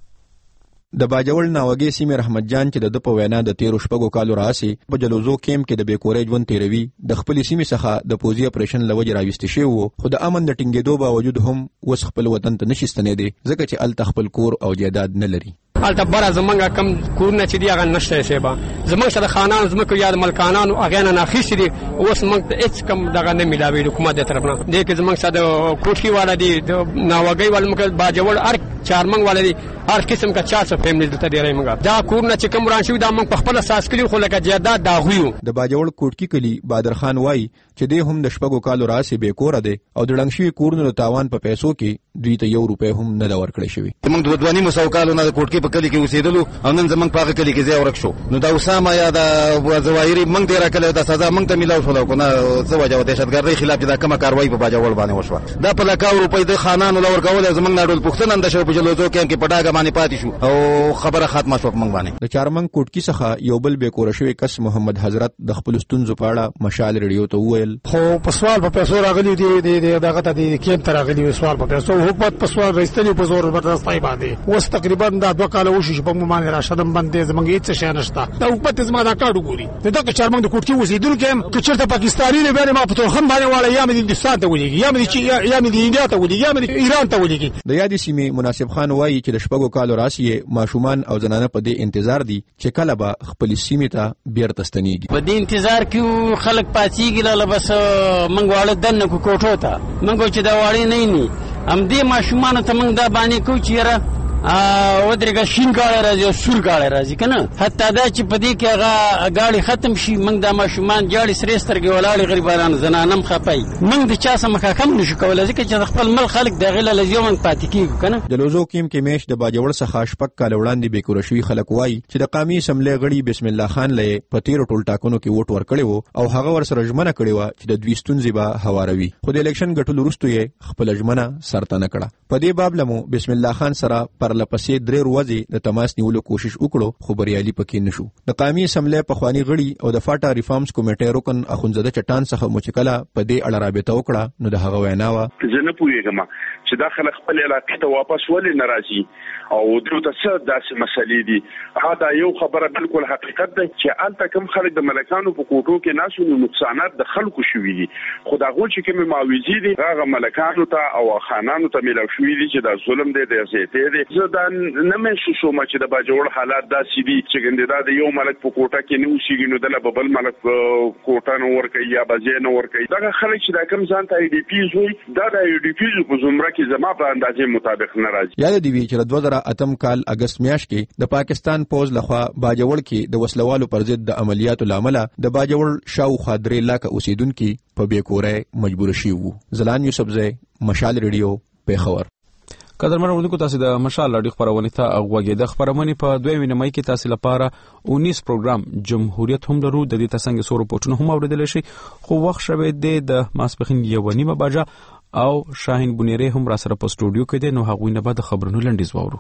د باجوړ ناوګي سیمه رحمت جان چې د په وینا د تیرو شپږو کالو راځي په جلوزو کیمپ کې د بیکورې ژوند تیروي د خپل سیمه څخه د پوزي اپریشن لوجه راوستي شو خو د امن د ټینګېدو باوجود هم وس خپل وطن ته نشي ستنېدي ځکه چې ال تخپل کور او جیداد نه لري. الته بره زمونږ کم کورونه چې دی هغه نشته شیبه زمونږ سره خانان زمونږ یا ملکانانو هغه نه ناخښ دي اوس موږ ته هیڅ کم دغه نه ملاوي حکومت د طرف نه دي کې زمونږ سره کوټي والا دي د ناوګي والا موږ باجوړ هر چارمنګ والا دي هر قسم کا چار سو فیملی دلته دی راځي دا کورونه چې کوم ران شوی دا موږ په خپل اساس کړی خو لکه جیداد دا غویو. د باجوړ کوټکی کلی بادر خان وای چې د هم د شپږو کالو راسي بیکور دی او د لنګشي کورونو د تاوان په پیسو کې دوی ته یو روپۍ هم نه دا ورکړی شوی. موږ د دوانی مساوکالو نه د کوټکی په کلی کې اوسېدلو او نن زمنګ په کلی کې ځای ورک شو نو دا اسامه یا د زوايري موږ ډیر کله د سزا موږ ته ملاو شو کنه څه وجه د دهشتګردۍ خلاف دا کومه کاروایی په باجوړ باندې وشوه دا په لکاو روپۍ د خانانو لور کول زمنګ ناډول پښتنه اند شو په جلوزو کې په ډاګه باندې پاتې شو او خبره ختمه شو موږ باندې. د چارمنګ کوټکی څخه یو بل بیکور شوی کس محمد حضرت د خپل ستونزو په اړه مشال ریډیو ته وویل خو په سوال په پیسو راغلی دی د دغه ته د کیمپ ته راغلی سوال په پیسو حکومت په سوال راستنی په زور ورته باندې اوس تقریبا دا دوه کال وشو په مو باندې راشدم باندې زمونږ هیڅ شي نشته دا حکومت زما دا کارو ګوري دا که چارمنګ د کوټکی وسیدل کې که چیرته پاکستاني نه باندې ما په توخم باندې والا یا مې هندستان ته ولېږي یا مې یا مې انډیا ته ولېږي یا مې ایران ته ولېږي. د یادې سیمې مناسب خان وایي چې د شپږو کالو راسي ماشومان او زنانه په دې انتظار دي چې کله به خپل سیمې ته بیرته ستنېږي. په دې انتظار کې خلک پاتېږي لاله بس منګ واړه دنه کو کوټو ته منګ چې دا واړې نه ني ام دې ماشومان ته منګ دا باندې کو چیرې ا ودرګه شین ګاړه راځي او سور ګاړه راځي کنه حتی دا چې په دې کې هغه ګاړي ختم شي موږ د ماشومان جاړي سرېسترګي ولاړې غریبانو زنانم خپای موږ د چا سم کم نشو کولای ځکه چې خپل مل خلک د غل لزیوم پاتې کیږي کنه. د لوزو کیم کې میش د باجوړ څخه شپږ کال وړاندې بیکور شوی خلک وای چې د قومي اسمبلی غړي بسم الله خان له په تیر ټول ټاکنو کې ووټ ورکړي وو او هغه ور سره ژمنه کړې و چې د دوی ستونزې به هواروي خو د الیکشن ګټلو وروسته یې خپل ژمنه سرته نه کړه. په دې باب لمو بسم الله خان سره پر لپسې درې ورځې د تماس نیولو کوشش وکړو خو بریالي پکې نشو. د قومي اسمبلی پخوانی غړي او د فاټا ریفارمز کمیټې رکن اخونزاده چټان څخه مچکله په دې اړه رابطه وکړه نو د هغه وینا و زه نه پوهیږم چې دا خلک خپل علاقې ته واپس ولې نه راځي او دوی ته څه داسې مسلې دي. دا یو خبره بالکل حقیقت ده چې الته کوم خلک د ملکانو په کوټو کې ناسو نو نقصانات د خلکو شوي دي خو دا غوښ چې کوم معاوضې دي هغه ملکانو ته او خانانو ته ملو شوي دي چې دا ظلم دی د زیاتې دي. زه دا نه مې شو چې د باجوړ حالات داسې دي چې ګنده د یو ملک په کوټه کې نه وشيږي نو د بل ملک کوټه نو ورکي یا بځې نو ورکي. دا خلک چې دا کوم ځان ته ای ډی پی زوی دا د ای ډی پی په زمره کې زما په اندازې مطابق نه راځي. یاد دی چې دوه زره اتم کال اگست میاشت کې د پاکستان پوز لخوا باجوړ کې د وسلوالو پر ضد د عملیاتو لامل د باجوړ شاوخوا درې لاکه اوسیدونکو په بیکورې مجبور شي وو. زلان یوسفزئی مشال ریډیو پیښور. قدرمن اوریدونکو تاسو د مشال رادیو خبرونه ته غوږی د خبرونه په دویمه مې کې تاسو لپاره انیس پروګرام جمهوریت هم درو د دې تاسو سره پټونه هم اوریدل شي خو وخت شوه د ماسپخین یو نیمه بجه او شاهین بنيري هم را سره په سټوډیو کې دي نو هغه نه بعد خبرونه لنډیز وورو.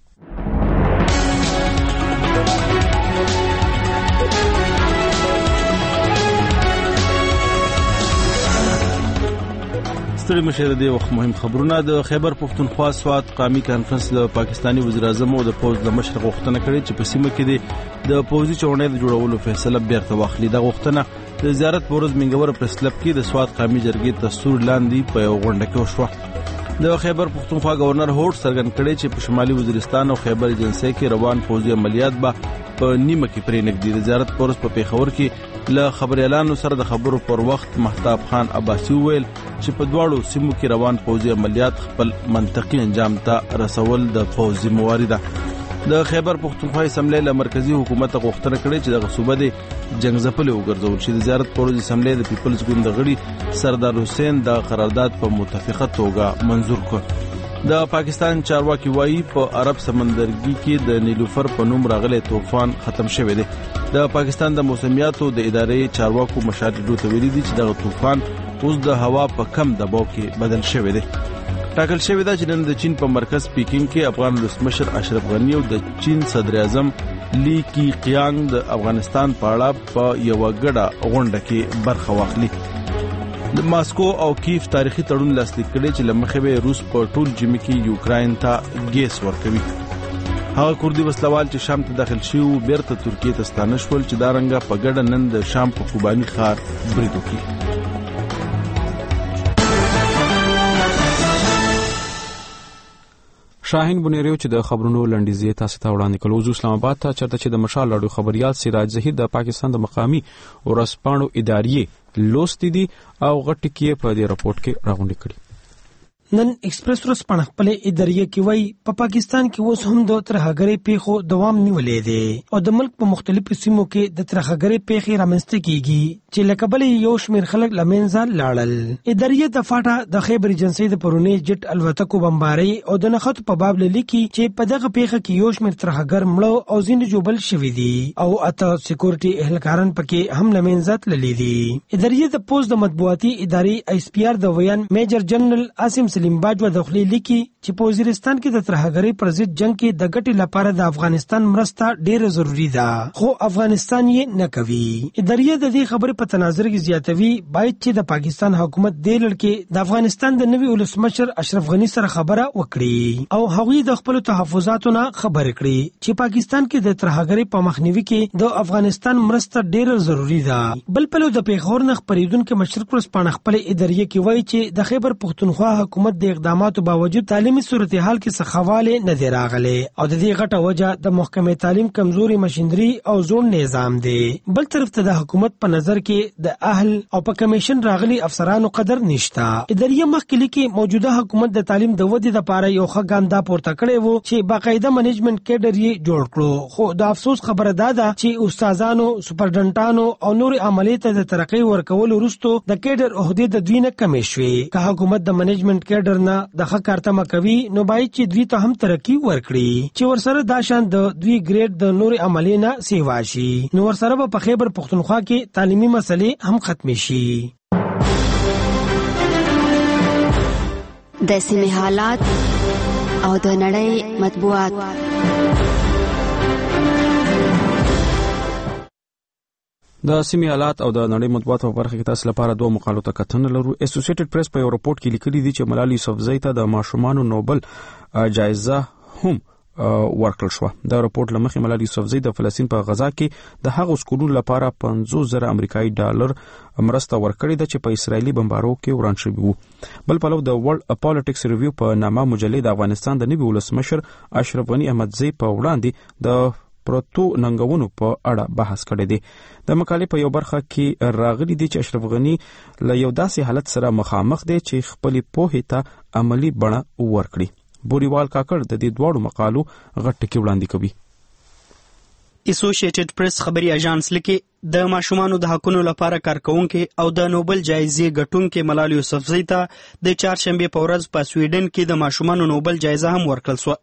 ستړي مشه د وخت مهم خبرونه. د خیبر پښتونخوا سوات قومي کانفرنس له پاکستاني وزیر اعظم او د پوز د مشر غوښتنه کړې چې په سیمه کې د پوزي چوڼې د جوړولو فیصله بیرته واخلي. د غوښتنه د زیارت پورز منګور پریس کلب کې د سوات قومي جرګې دستور لاندې په یو غونډه کې وشو. د خیبر پښتونخوا گورنر هوټ سرګن کړي چې په شمالي وزیرستان او خیبر ایجنسی کې روان پوزي عملیات به په نیمه کې پرې نګدي. د زیارت پورز په پیښور کې له خبريالانو سره د خبرو پر وخت مهتاب خان عباسي ویل چې په دواړو سیمو کې روان پوزي عملیات خپل منطقي انجام ته رسول د پوزي موارده. د خیبر پښتونخوا اسمبلی له مرکزی حکومت غوښتنه کړې چې د صوبې د جنگ ځپلې وګرځول شي. د زیارت پورز اسمبلی د پیپلز ګوند غړي سردار حسین د قرارداد په متفقه توګه منزور کړ. د پاکستان چارواکي وایي په عرب سمندرګي کې د نیلوفر په نوم راغلي طوفان ختم شوی دی. د پاکستان د موسمیاتو د ادارې چارواکو مشاهده ته ویلي دي چې د طوفان اوس د هوا په کم دباو کې بدل شوی دی. ټاکل شوی دا چې نن د چین په مرکز پیکینګ کې افغان ولسمشر اشرف غنی او د چین صدر اعظم لی کی قیانګ د افغانستان په اړه په یو غړه غونډه کې برخه واخلي. د ماسکو او کیف تاریخي تړون لاسلیک کړي چې لمخې به روس په ټول جمی کې یوکرين ته ګیس ورکوي. هغه کوردی وسلوال چې شام ته داخل شي او بیرته ترکیه ته ستانه شول چې دا رنګه په ګډه نن د شام په کوبانی ښار برید وکړي. شاهین بنيري چې د خبرونو لنډیزې تاسو ته وړاندې کړو. زو اسلام آباد ته چرته چې د مشال رادیو خبريال سراج ظهیر د پاکستان د مقامی ورسپانو ادارې لوستې دي او غټ کې په دې رپورت کې راغونډې کړي. نن ایکسپریس ورسپانه خپل ادارې کې وای په پاکستان کې اوس هم د ترهګرۍ پیښو دوام نیولې دي او د ملک په مختلفو سیمو کې د ترهګرۍ پیښې رامنځته کیږي چې لکه بل یو شمیر خلک لمنځه لاړل. ادارې د فاټا د خیبر ایجنسی د پرونی جټ الوتکو بمباري او د نخښت په باب لیکي چې په دغه پیښه کې یو شمیر ترهګر مړو او ځین جوبل شوی دي او اته سکیورټي اهلکاران پکې هم لمنځه تللي دي. ادارې د پوز د مطبوعاتي ادارې ایس پی آر د ویان میجر جنرال عاصم سلیم باجوه د خلی لیکي چې په وزیرستان کې د ترهګرۍ پر ضد جنگ کې د ګټې لپاره د افغانستان مرسته ډیره ضروری ده خو افغانستان یې نه کوي. ادارې د دې خبرې په تناظر کې زیاتوي باید چې د پاکستان حکومت د لړ کې د افغانستان د نوي ولسمشر اشرف غنی سره خبره وکړي او هغوی د خپل تحفظاتو نه خبر کړي چې پاکستان کې د ترهګرۍ په مخنیوي کې د افغانستان مرسته ډیره ضروری ده. بل په لور د پیښور نه خبرېدونکو مشرق ورسپانه خپل ادارې کې وایي چې د خیبر پښتونخوا حکومت د اقداماتو باوجود تعلیمي صورتحال کې سخواله نه دی راغلی او د دې غټه وجه د محکمې تعلیم کمزوري ماشينري او زون نظام دی. بل طرف ته د حکومت په نظر کې د اهل او په کمیشن راغلي افسرانو قدر نشتا. ادارې مخکې کې موجوده حکومت د تعلیم د ودې لپاره یو ښه ګام دا پورته کړی وو چې باقاعده منیجمنت کیډر یې جوړ کړو خو د افسوس خبره دا ده چې استادانو سپرډنټانو او نور عملیات د ترقی ورکول وروسته د کیډر عہدې د دوی نه کمې شوې. که حکومت د منیجمنت کیډر نه د ښه کارتمه کوي نو باید چې دوی ته هم ترقی ورکړي چې ورسره دا شان د دوی ګریډ د نور عملینا سیوا شي نو ورسره په خیبر پښتونخوا کې تعلیمي مسلې هم ختم شي. د سیمې حالات او د نړۍ مطبوعات. د سیمې حالات او د نړۍ مطبوعات په برخه کې تاسو لپاره دوه مقالو ته کتنه لرو. اسوسییټډ پریس په یو رپورت کې لیکلي دي چې ملالۍ یوسفزۍ ته د ماشومانو نوبل جایزه هم ورکړل شو. دا رپورت لمخې ملالۍ یوسفزۍ د فلسطین په غزا کې د هغو سکولونو لپاره پنځوس زره امریکایي ډالر مرسته ورکړې ده چې په اسرایلی بمبارو کې وران شوي وو. بل پلو د ورلد پالیټکس ریویو په نامه مجلې د افغانستان د نوي ولسمشر اشرف غنی احمدزی په وړاندې د پروتو ننګونو په اړه بحث کړی دی. د مقالې په یو برخه کې راغلي دي چې اشرف غنی له یو داسې حالت سره مخامخ دی چې خپل پوهې ته عملی بڼه ورکړي. بوریوال کاکړ د دې دواړو مقالو غټ ټکی وړاندې کوي. اسوسییټډ پریس خبري اژانس لیکي د ماشومانو د حقوقو لپاره کارکونکو او د نوبل جایزې ګټونکو ملال یوسفزۍ ته د چهارشنبه په ورځ په سویډن کې د ماشومانو نوبل جایزه هم ورکړل شو.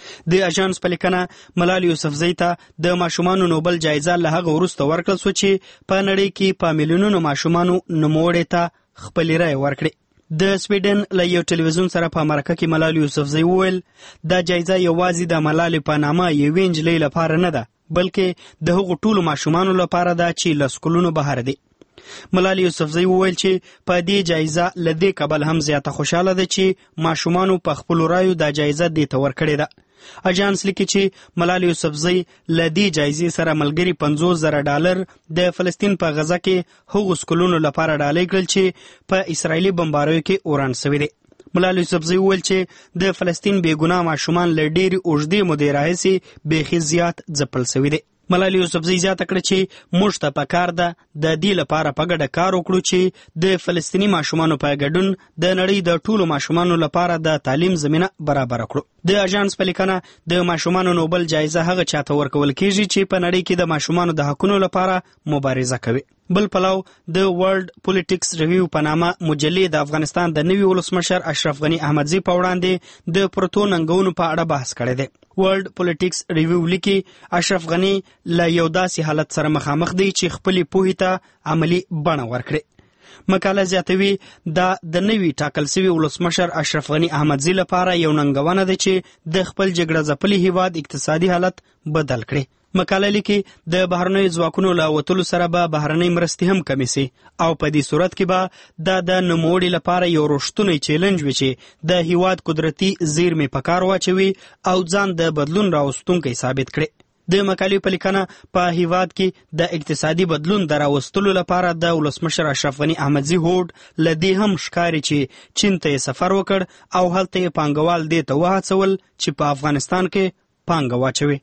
د اژانس په لیکنه ملال یوسفزۍ ته د ماشومانو نوبل جایزه له هغه وروسته ورکړل شو چې په نړۍ کې په میلیونونو ماشومانو نوموړي ته خپل رائے ورکړي. د سویډن له یو ټلویزیون سره په مرکه کې ملال یوسفزۍ وویل دا جایزه یوازې د ملالې په نامه یوې نجلۍ لپاره نه ده بلکې د هغو ټولو ماشومانو لپاره ده چې له سکولونو بهر دي. ملال یوسفزۍ وویل چې په دې جایزه له دې کبل هم زیاته خوشاله ده چې ماشومانو په خپلو رایو دا جایزه دې ته ورکړې ده. اژانس لیکي چې ملال یوسفزۍ له دې جایزې سره ملګري پنځوس زره ډالر د فلسطین په غزه کې هغو سکولونو لپاره ډالۍ کړل چې په اسرائیلي بمباریو کې اوران شوي دي. ملال یوسفزۍ وویل چې د فلسطین بېګناه ماشومان له ډېرې اوږدې مودې راهیسې بیخي زیات ځپل شوي دي. ملال یوسفزۍ زیاته کړه چې موږ ته پکار ده د دې لپاره په ګډه کار وکړو چې د فلسطیني ماشومانو په ګډون د نړۍ د ټولو ماشومانو لپاره د تعلیم زمینه برابر کړو. د اژانس په لیکنه د ماشومانو نوبل جایزه هغه چاته ورکول کیږي چې په نړۍ کې د ماشومانو د حقوقو لپاره مبارزه کوي. بل پلو د ورلد پولیټکس ریویو په نامه مجلې د افغانستان د نوي ولسمشر اشرف غنی احمدزي په وړاندې د پروتو ننګونو په اړه بحث کړی دی. ورلد پولیټکس ریویو لیکي اشرف غنی له یو داسې حالت سره مخامخ دی چې خپلې پوهې ته عملی بڼه ورکړي. مقاله زیاتوي دا د نوي ټاکل شوي ولسمشر اشرف غنی احمدزي لپاره یو ننګونه ده چې د خپل جګړه ځپلي هیواد اقتصادي حالت بدل کړي. مقاله لیکي د بهرنیو ځواکونو له وتلو سره به بهرنۍ مرستې هم کمې سي او په دې صورت کې به دا د نوموړي لپاره یو رښتونی چیلنج وي چې د هیواد قدرتي زیرمې په کار واچوي او ځان د بدلون راوستونکی ثابت کړي. د مقالې په لیکنه په هیواد کې د اقتصادي بدلون د راوستلو لپاره د ولسمشر اشرف غنی احمدزي هوډ له دې هم ښکاري چې چین ته سفر وکړ او هلته یې پانګوال دې ته وهڅول چې په افغانستان کې پانګه واچوي.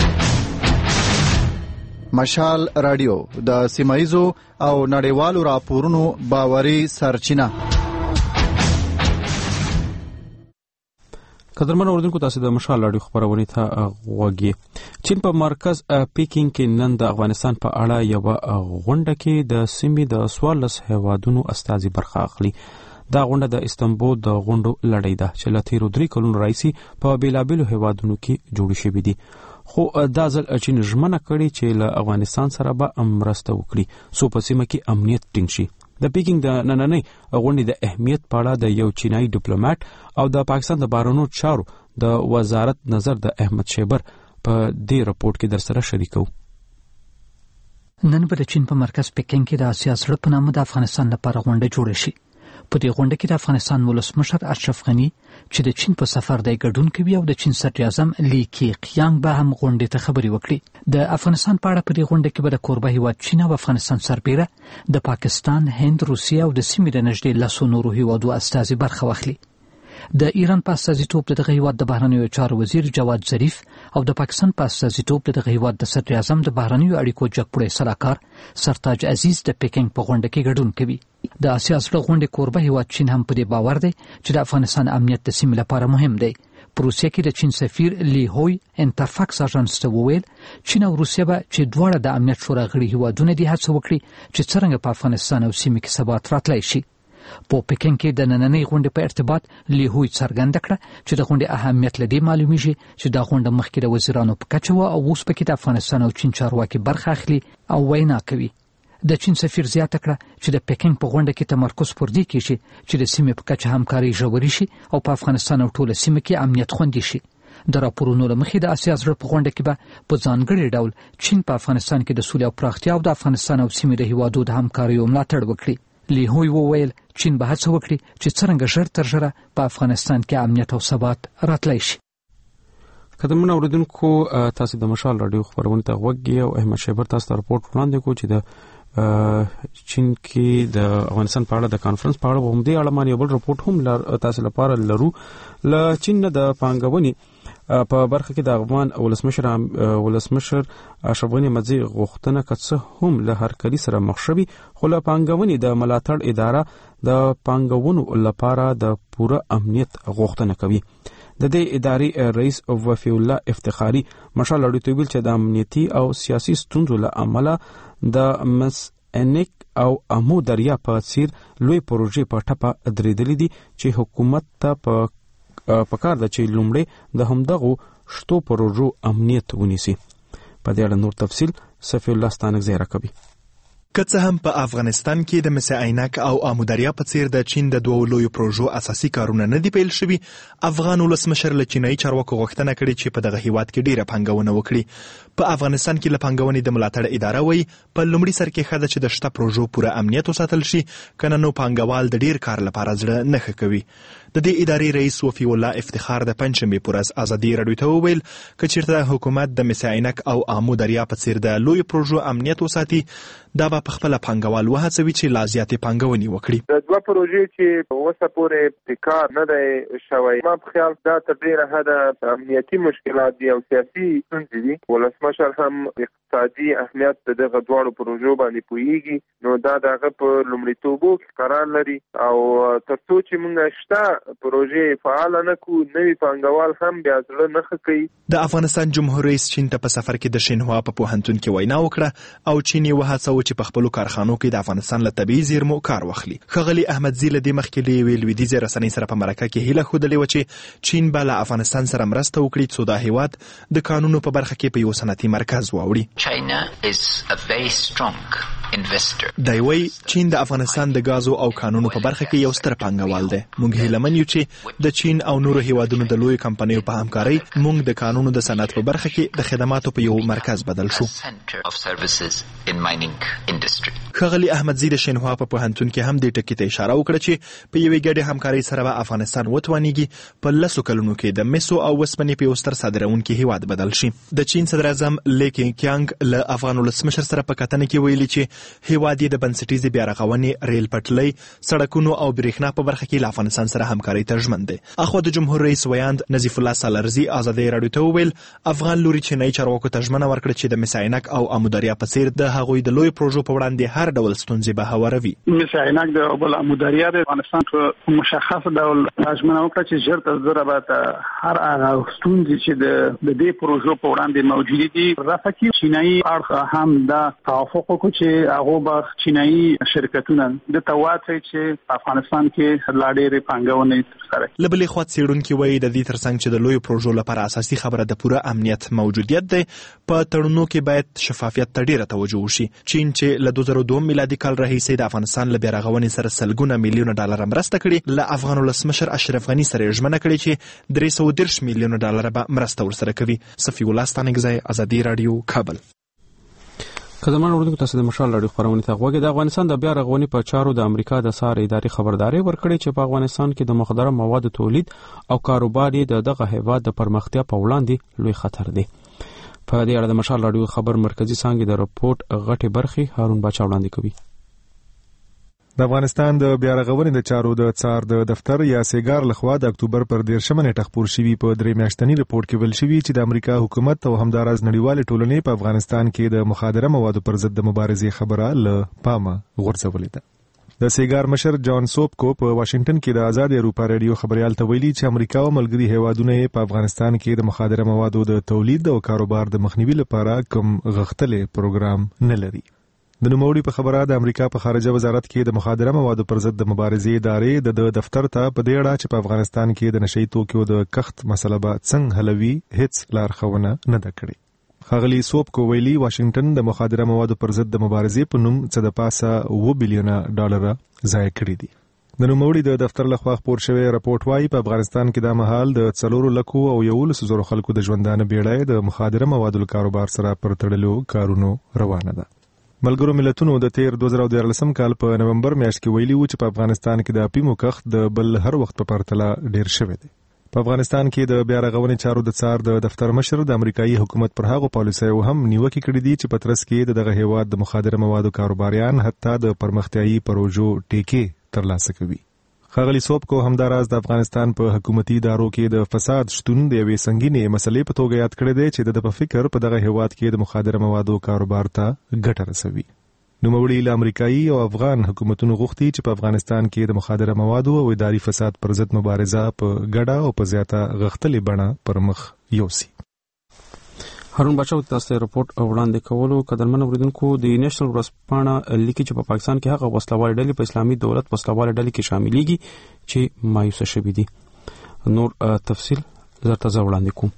مشال رادیو د سیمایزو او نړیوالو راپورونو باوري سرچینه. قدرمن اوردونکو تاسو د مشال رادیو خبرونه ته غوږی. چین په مرکز پیکینګ کې نن د افغانستان په اړه یو غونډه کې د سیمې د سوالس هیوادونو استازي برخه اخلي. دا غونډه د استنبول د غونډو لړۍ ده چې له تیرو درې کلونو راهیسې په بیلابیلو هیوادونو کې جوړ شوې دي. خو دا ځل چین ژمنه کړې چې له افغانستان سره به مرسته وکړي څو په سیمه کې امنیت ټینګ شي. د پیکینګ د نننۍ غونډې د اهمیت په اړه د یو چینایي ډیپلوماټ او د پاکستان د بهرنیو چارو د وزارت نظر د احمد شیبر په دې رپورت کې درسره شریکو. نن به د چین په مرکز پیکینګ کې د آسیا زړه په نامه د افغانستان لپاره غونډه جوړه شي. په دې غونډه کې د افغانستان ولسمشر اشرف غنی چې د چین په سفر دی ګډون کوي او د چین صدر اعظم لی کیقیانګ به هم غونډې ته خبرې وکړي. د افغانستان په اړه په دې غونډه کې به د کوربه هیواد چین او افغانستان سربېره د پاکستان، هند، روسیه او د سیمې د نږدې لسو نورو هیوادو استازي برخه واخلي. د ایران په استازیتوب د دغه هیواد د بهرنیو چارو وزیر جواد ظریف او د پاکستان په استازیتوب د دغه هیواد د صدر اعظم د بهرنیو اړیکو جګپوړی سلاکار سرتاج عزیز د پیکینګ په غونډه کې ګډون کوي. د آسیا زړه غونډې کوربه هیواد چین هم په دې باور دی چې د افغانستان امنیت د سیمې لپاره مهم دی. په روسیه کې د چین سفیر لی هوی انترفاکس اژانس ته وویل چین او روسیه به چې دواړه د امنیت شورا غړي هیوادونه دي هڅه وکړي چې څرنګه په افغانستان او سیمه کې ثبات راتلی شي. په پیکینګ کې د نننۍ غونډې په ارتباط لی هوی څرګنده کړه چې د غونډې اهمیت له دې معلومیږي چې دا غونډه مخکې د وزیرانو په کچه وه او اوس پکې د افغانستان او چین چارواکي برخه اخلي او وینا کوي. د چین سفیر زیاته کړه چې د پیکینګ په غونډه کې تمرکز پر دې کیږي چې د سیمې په کچه همکاري ژورې شي او په افغانستان او ټوله سیمه کې امنیت خوندي شي. د راپورونو له مخې د آسیا زړه په غونډه کې به په ځانګړي ډول چین په افغانستان کې د سولې او پراختیا او د افغانستان او سیمې د هیوادو د همکاریو ملاتړ وکړي. لی هوی وویل چین به هڅه وکړي چې څرنګه ژر تر ژره په افغانستان کې امنیت او ثبات راتلی شي. قدرمن اوریدونکو تاسو د مشال رادیو خبرونه ته غوږی او احمد شیبر تاسو ته رپورټ وړاندې کوي چې د چین کې د افغانستان په اړه د کانفرنس په اړه هم دې اړه باندې بل رپورټ هم تاسو لپاره لرو. ل چین د پانګونې په برخه کې د افغان ولسمشر ولسمشر اشرف غنی احمدزي غوښتنه کڅه هم له هرکلي سره مخ شوي خو له پانګونې د ملاتړ اداره د پانګونو لپاره د پوره امنیت غوښتنه کوي. د دې ادارې رئیس وفي الله افتخاری مشال لړۍ ته ویل چې د امنیتي او سیاسي ستونزو له امله د مس انک او امو دریا په څیر لوی پروژې په ټپه درېدلې دي چې حکومت ته په پکار ده چې لومړی د همدغو شتو پروژو امنیت ونیسي. په دې اړه نور تفصیل صفی الله ستانکزی راکوي. که څه هم په افغانستان کې د مس عینک او امو دریا په څیر د چین د دوو لویو پروژو اساسي کارونه نه دي پیل شوي، افغان ولسمشر له چینایي چارواکو غوښتنه کړې چې په دغه هیواد کې ډیره پانګونه وکړي. په افغانستان کې له پانګونې د ملاتړ اداره وایي په لومړي سر کې ښه ده چې د شته پروژو پوره امنیت وساتل شي، کنه نو پانګوال د ډیر کار لپاره زړه نه ښه کوي. د دې ادارې رئیس وفي الله افتخار د پنځشنبې پر ورځ ازادي راډیو ته وویل که چیرته حکومت د مس عینک او امو دریا په څیر د لوی پروژو امنیت وساتي، دا به په خپل پانګوال وهڅوي چې لا زیاتې پانګونې وکړي. د دوه پروژې چې اوسه پورې ابتکار نه دی شوی، ما په خیال دا تر ډیره حده امنیتي مشکلات دي او سیاسي ستونزې دي. ولسمشر هم اقتصادي اهمیت د دغه دواړو پروژو باندې پوهیږي، نو دا دغه په لومړیتوبو کې قرار لري او ترڅو چې موږ شته پروژې فعال نه کو، نوی پانګوال هم بیا زړه نه ښه کوي. د افغانستان جمهور رئیس چین ته په سفر کې د شینهوا په پوهنتون کې وینا وکړه او چین یې وهڅاوه چې په خپلو کارخانو کې د افغانستان له طبیعي زیرمو کار واخلي. ښاغلي احمدزي له دې مخکې له یوې لویدیځې رسنۍ سره په مرکه کې هیله ښودلې وه چې چین به له افغانستان سره مرسته وکړي څو دا هیواد د قانونو په برخه کې په یو صنعتي مرکز واوړي. دی وایي چین د افغانستان د غازو او قانونو په برخه کې یو ستر پانګوال دی. موږ هیلهمن یو چې د چین او نورو هیوادونو د لویو کمپنیو په همکارۍ موږ د قانونو د صنعت په برخه کې د خدماتو په یو مرکز بدل شو. ښاغلي احمدزي د شینهوا په پوهنتون کې هم دې ټکي ته اشاره وکړه چې په یوې ګډې همکارۍ سره به افغانستان وتوانیږي په لسو کلونو کې د مسو او وسپنې په یو ستر صادروونکي هیواد بدل شي. د چین صدر اعظم لی کینګ له افغان ولسمشر سره په کتنه کې ویلي چې هیواد یې د بنسټیزې بیارغونې، ریل پټلۍ، سړکونو او برېښنا په برخه کې له افغانستان سره همکارۍ ته ژمن دی. اخوا د جمهور رئیس ویاند نظیف الله سالرزي ازادي راډیو ته وویل افغان لوري چینایي چارواکو ته ژمنه ورکړه چې د مس عینک او امو دریا په څیر د هغوی د لوی پروژو په وړاندې هر ډول ستونزې به هواروي. مس عینک د بل امو دریا د افغانستان په مشخص ډول ژمنه وکړه چې ژر تر ژره به هر هغه ستونزې چې د دې پروژو په وړاندې موجود دي رافع کړي. چینایي اړخ هم دا توافق وکړ چې هغه به چینایي شرکتونه د تواتې چې افغانستان کې لا ډېرې پانګونې ترسره کړي. له بلې خوا څېړونکي وایي د دې ترڅنګ چې د لویو پروژو لپاره اساسي خبره د پوره امنیت موجودیت دی، په تړونونو کې باید شفافیت ته ډېره توجه وشي. چین چې له دوه زره دوه میلادي کال راهیسې د افغانستان له بیارغونې سره سلګونه میلیونه ډالر مرسته کړې، له افغان ولسمشر اشرف غني سره یې ژمنه کړې چې درې سوه دېرش میلیونه ډالر به مرسته ورسره کوي. صفي الله ستانکزی، ازادي راډیو، کابل. کزمان اردو تاسو د مشال لړۍ خبرونه ته غوږی. د افغانستان د بیا رغونې په چارو د امریکا د سار ادارې خبرداري ورکړې چې په افغانستان کې د مخدره موادو تولید او کاروبار د دغه هیواد د پرمختیا په وړاندې لوی خطر دی. په دې اړه د مشال لړۍ خبر مرکزی څانګې د رپورت غټي برخي هارون باچا وړاندې کوي. د افغانستان د بیا رغونې د چارو د څار د دفتر یا سیګار لخوا د اکتوبر پر دیرشمه نیټه خپور شوی په درې میاشتنی رپورت کې ویل شوی چې د امریکا حکومت او همداراز نړیوال ټولنې په افغانستان کې د مخدره موادو پر ضد د مبارزې خبره له پامه غورځولې ده. د سیګار مشر جان سوپکو په واشنگټن کې د آزاد اروپا رادیو خبريال ته ویلي چې امریکا او ملګري هیوادونه په افغانستان کې د مخدره موادو د تولید او کاروبار د مخنیوي لپاره کوم غښتلې پروګرام نه لري. د نوموړي په خبره د امریکا په خارجه وزارت کې د مخدره موادو پر ضد د مبارزې ادارې د دفتر ته په دې اړه چې په افغانستان کې د نشئی توکو د کښت مسله به څنګه حلوي هیڅ لارښوونه نه ده کړې. ښاغلي سوپکو ویلي واشنگټن د مخدره موادو پر ضد د مبارزې په نوم څه د پاسه اوه بلیونه ډالر ضایع کړي دي. د نوموړي د دفتر لخوا خپور شوی رپورت وايي په افغانستان کې د مهال د څلورو لکو او یولسو زرو خلکو د ژوندانه بیړۍ د مخدره موادو کاروبار سره پر تړلو کارونو روانه ده. ملګرو ملتونو د تیر دوه زره دیارلسم کال په نومبر میاشت کې ویلي و چې په افغانستان کې د اپیمو کښت د بل هر وخت په پرتله ډیر شوی دی. په افغانستان کې د بیا رغونې چارو د څار د دفتر مشر د امریکایي حکومت پر هغو پالیسیو هم نیوکې کړې دي چې په ترڅ کې دغه هیواد د مخدره موادو کاروباریان حتی د پرمختیایي پروژو ټیکې ترلاسه کوي. ښاغلي سوپکو همداراز د افغانستان په حکومتي ادارو کې د فساد شتون د یوې سنگینې مسلې په توګه یاد کړی دی چې د په فکر په دغه هیواد کې د مخدره موادو کاروبار ته ګټه رسوي. نوموړي له امریکایي او افغان حکومتونو غوښتي چې په افغانستان کې د مخدره موادو او اداري فساد پر ضد مبارزه په ګډه او په زیاته غښتلې بڼه پر مخ یوسي. هارون بچو تاسو ته رپورت وړاندې کولو. قدرمن اوریدونکو، د نېشنل ورځپاڼه لیکي چې په پاکستان کې هغه وسلوال ډلې په اسلامي دولت وسلوال ډلې کې شاملېږي چې مایوسه شوي دي. نور تفصیل درته وړاندې کوم.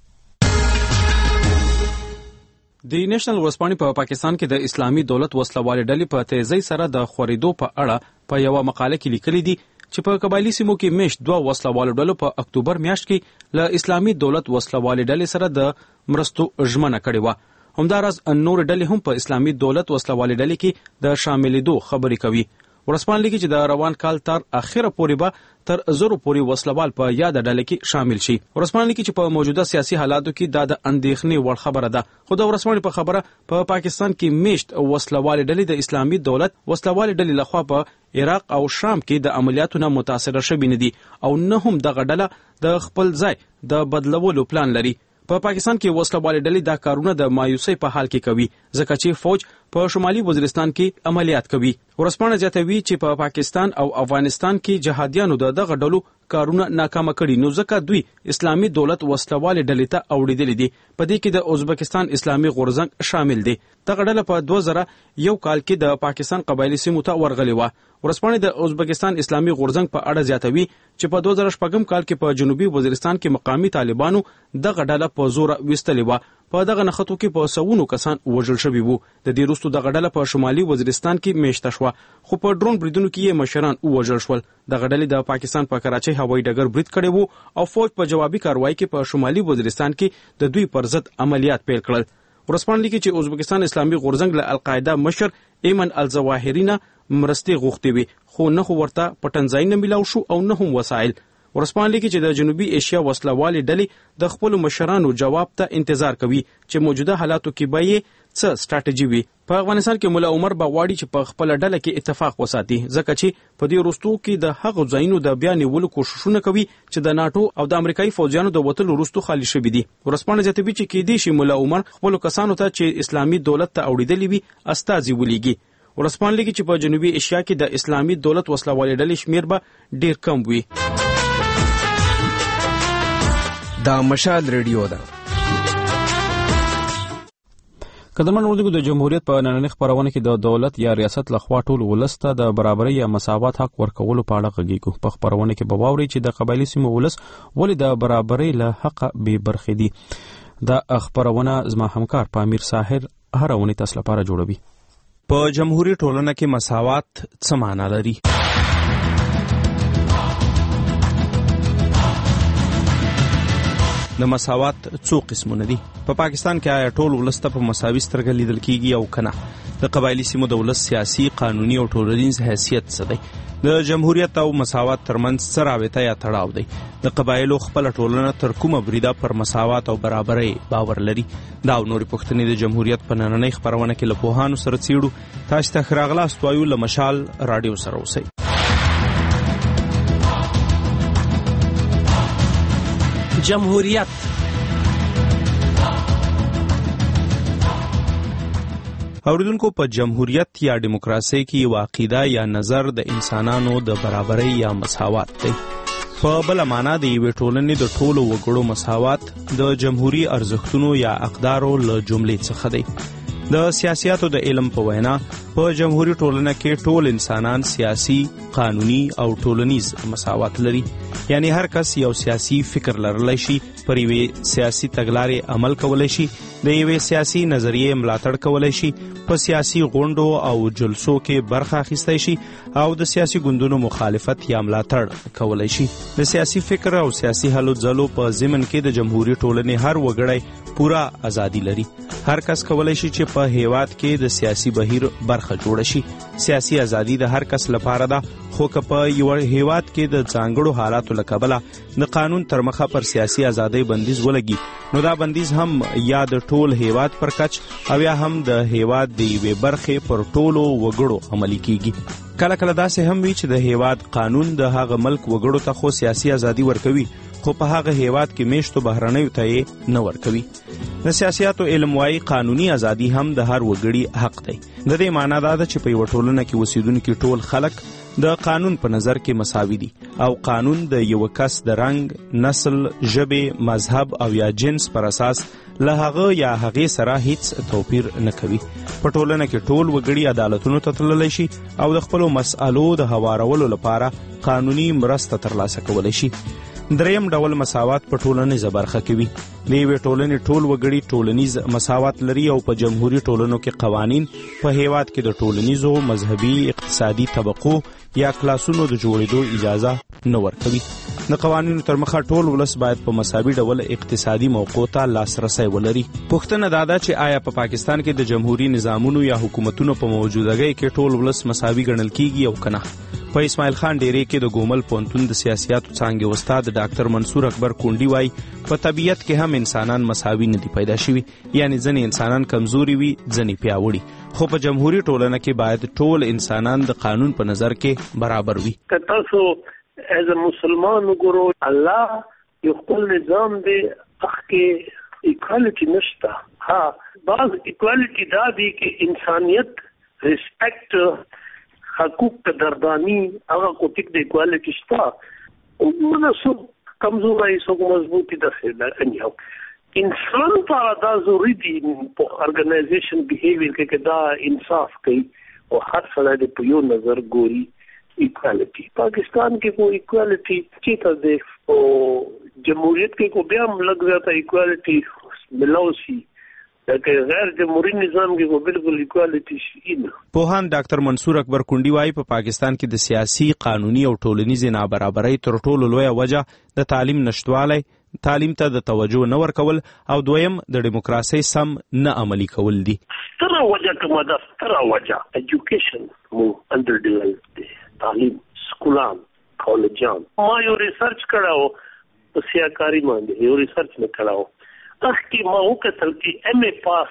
د نېشنل ورځپاڼې په پاکستان کې د اسلامي دولت وسلوال ډلې په تیزی سره د خورېدو په اړه په یو مقاله کې لیکلي دي چې په قبایلی سیمو کې میشت دوه وسلوال ډلو په اکتوبر میاشت کې له اسلامي دولت وسلوال ډلې سره د مرستو ژمنه کړې وه. همداراز نور ډلې هم په اسلامي دولت وسلوال ډلې کې د شاملېدو خبرې کوي. ورځپاڼه لیکي چې د روان کال تر اخره پورې به تر زرو پورې وسلوال په یاد ډله کې شامل شي. ورځپاڼه لیکي چې په موجوده سیاسي حالاتو کې دا د اندېښنې وړ خبره ده. خو د ورځپاڼې په خبره په پاکستان کې میشت وسلوال ډلې د اسلامي دولت وسلوال ډلې لخوا په عراق او شام کې د عملیاتو نه متاثر شوي نه دي او نه هم دغه ډله د خپل ځای د بدلولو پلان لري. په پاکستان کې وسلوال ډلې دا کارونه د مایوسۍ په حال کې کوي ځکه چې فوج په شمالي وزیرستان کې عملیات کوي. ورځپاڼه زیاتوي چې په پاکستان او افغانستان کې جهادیانو د دغه ډلو کارونه ناکامه کړي نو ځکه دوی اسلامي دولت وسلوال ډلې ته اوړېدلې دي. په دې کې د ازبکستان اسلامي غورځنګ شامل دی. دغه ډله په دوه زره یو کال کې د پاکستان قبایلی سیمو ته ورغلې وه. ورځپاڼه د ازبکستان اسلامي غورځنګ په اړه زیاتوي چې په دوه زره شپږم کال کې په جنوبي وزیرستان کې مقامي طالبانو دغه ډله په زور وستلې وه. په دغه نښتو کې په سوونو کسان وژل شوي وو. د دې وروسته دغه ډله په شمالي وزیرستان کې میشته شوه خو په ډرون بریدونو کې یې مشران ووژل شول. دغه ډلې د پاکستان په کراچۍ هوایي ډګر برید کړی وو او فوج په جوابي کاروایی کې په شمالي وزیرستان کې د دوی پر ضد عملیات پیل کړل. ورځپاڼه لیکي چې ازبکستان اسلامي غورځنګ له القاعده مشر ایمن الظواهري نه مرستې غوښتې وي خو نه خو ورته پټنځای نه میلاو شو او نه هم وسایل. ورځپاڼه لیکي چې د جنوبي ایشیا وسلوالې ډلې د خپلو مشرانو جواب ته انتظار کوي چې موجوده حالاتو کې به یې څه سټراټیجي وي. په افغانستان کې مولا عمر به غواړي چې په خپله ډله کې اتفاق وساتي ځکه چې په دې وروستو کې د هغو ځایونو د بیا نیولو کوښښونه کوي چې د ناټو او د امریکایي فوجیانو د وتلو وروستو خالي شوي دي. ورځپاڼه زیاتوي چې کیدای شي مولا عمر خپلو کسانو ته چې اسلامي دولت ته اوړېدلي وي استازي ولیږي. ورځپاڼه لیکي چې په جنوبي ایشیا کې د اسلامي دولت وسلوالې ډلې شمیر به ډیر کم وي. دا مشال ریډیو ده. قدرمن اوریدونکو، د جمهوریت په نننۍ خپرونه کې د دولت یا ریاست لخوا ټول ولس ته د برابرۍ یا مساوات حق ورکولو په اړه غږیږو. په خپرونه کې به واورئ چې د قبایلي سیمو ولس ولې د برابرۍ له حقه بې برخې دي. دا خپرونه زما همکار پامیر ساحر هره اونۍ تاسو لپاره جوړوي. په جمهوریت ټولنه کې مساوات څه معنا لري؟ د مساوات څو قسمونه دي؟ په پا پاکستان کې آیا ټول ولس ته په مساوي سترګه لیدل کیږي او کنه؟ د قبایلی سیمو د ولس سیاسي، قانوني او ټولنیز حیثیت څه دی؟ د جمهوریت او مساوات ترمنځ څه رابطه یا تړاو دی؟ د قبایلو خپل ټولنه تر کومه بریده پر مساوات او برابرۍ باور لري؟ دا او نورې پوښتنې د جمهوریت په نننۍ خپرونه کې له پوهانو سره څیړو. تاسو ته ښه راغلاست وایو. له مشال راډیو سره اوسئ. جمهوریت اوریدونکو، په جمهوریت یا دیموکراسي کې یو عقیده یا نظر د انسانانو د برابرۍ یا مساوات دی. په بله معنا د یوې ټولنې د ټولو وګړو مساوات د جمهوري ارزښتونو یا اقدارو له جملې څخه دی. د سیاسياتو د علم په وینا په جمهوري ټولنه کې ټول انسانان سیاسي، قانوني او ټولنیز مساوات لري. یعنی هر کس یو سیاسي فکر لرلی شي، پر یوې سیاسي تګلارې عمل کولی شي، د یوې سیاسي نظریې ملاتړ کولی شي، په سیاسي غونډو او جلسو کې برخه اخیستی شي او د سیاسي ګوندونو مخالفت یا ملاتړ کولی شي. د سیاسي فکر او سیاسي هلو ځلو په ضمن کې د جمهوري ټولنې هر وګړی پوره ازادي لري. هر کس کولی شي چې په هیواد کې د سیاسي بهیر برخه جوړه شي. سیاسي ازادي د هر کس لپاره ده، خو که په یو هیواد کې د ځانګړو حالاتو له کبله د قانون تر مخه پر سیاسي ازادۍ بندیز ولګي، نو دا بندیز هم یا د ټول هیواد پر کچ او یا هم د هیواد د یوې برخې پر ټولو وګړو عملي کیږي. کله کله داسې هم وي چې د هیواد قانون د هغه ملک وګړو ته خو سیاسي ازادي ورکوي، خو په هغه هیواد کې میشتو بهرنیو ته یې نه ورکوي. د سیاستو علم وايي قانوني ازادي هم د هر وګړي حق دی. د دې معنی دا ده چې په یو ټولنه کې اوسیدونکي ټول خلک د قانون په نظر کې مساوي دي او قانون د یو کس د رنګ، نسل، ژبې، مذهب او یا جنس پر اساس له هغه یا هغې سره هیڅ توپیر نه کوي. په ټولنه کې ټول وګړي عدالتونو ته تللی شي او د خپلو مسألو د هوارولو لپاره قانوني مرسته ترلاسه کولی شي. دریم ډول مساوات په ټولنیزه برخه کې وي. د یوې ټولنې ټول وګړي ټولنیز مساوات لري او په جمهوري ټولنو کې قوانین په هیواد کې د ټولنیزو، مذهبي، اقتصادي طبقو یا کلاسونو د جوړېدو اجازه نه ورکوي. د قوانینو تر مخه ټول ولس باید په مساوي ډول اقتصادي موقعو ته لاسرسی ولري. پوښتنه دا ده چې آیا په پاکستان کې د جمهوري نظامونو یا حکومتونو په موجودګۍ کې ټول ولس مساوي ګڼل کیږي او کنه؟ په اسماعیل خان ډیرې کې د ګومل پوهنتون د سیاسیاتو څانګې استاد ډاکټر منصور اکبر کونډي وایي په طبیعت کې هم انسانان مساوي نه دي پیدا شوي، یعنی ځینې انسانان کمزوري وي، ځینې پیاوړي، خو په جمهوري ټولنه کې باید ټول انسانان د قانون په نظر کې برابر وي. که تاسو از مسلمان وګورو، الله یو خپل نظام دی، هغه کې ایکوالټي نشته. ها بعض ایکوالټي دا دی چې انسانیت، ریسپیکټ، حقوق قدردانی، هغه کو ټیک د ایکوالټي شته. موږ سو کمزوري سو مضبوطی د خیر انیو انسان پر دا ضروری دی په ارګنایزیشن بیهیویر کې دا انصاف کوي او هر څه د په یو نظر ګوري. ایکوالټي پاکستان کې کوئی ایکوالټي چې ته د او جمهوریت کې کو بیا هم لګ زیاته ایکوالټي ملوسی، لکه غیر جمهوری نظام کې کو بالکل ایکوالټي شي نه. پوهان ډاکټر منصور اکبر کونډي وایي په پاکستان کې د سیاسي، قانوني او ټولنیزې نابرابرۍ تر ټولو لویه وجه د تعلیم نشتوالی، تعلیم ته د توجه نه ورکول او دویم د دیموکراسۍ سم نه عملي کول دي. ستره وجه کومه ده؟ ستره وجه ایجوکیشن مو انډر ډیولپ دی. تعلیم، سکولان، کالجان. ما یو ریسرچ کړو په سیاکاری باندې، یو ریسرچ نه کړو. اخی ما وکتل کې ایم ای پاس،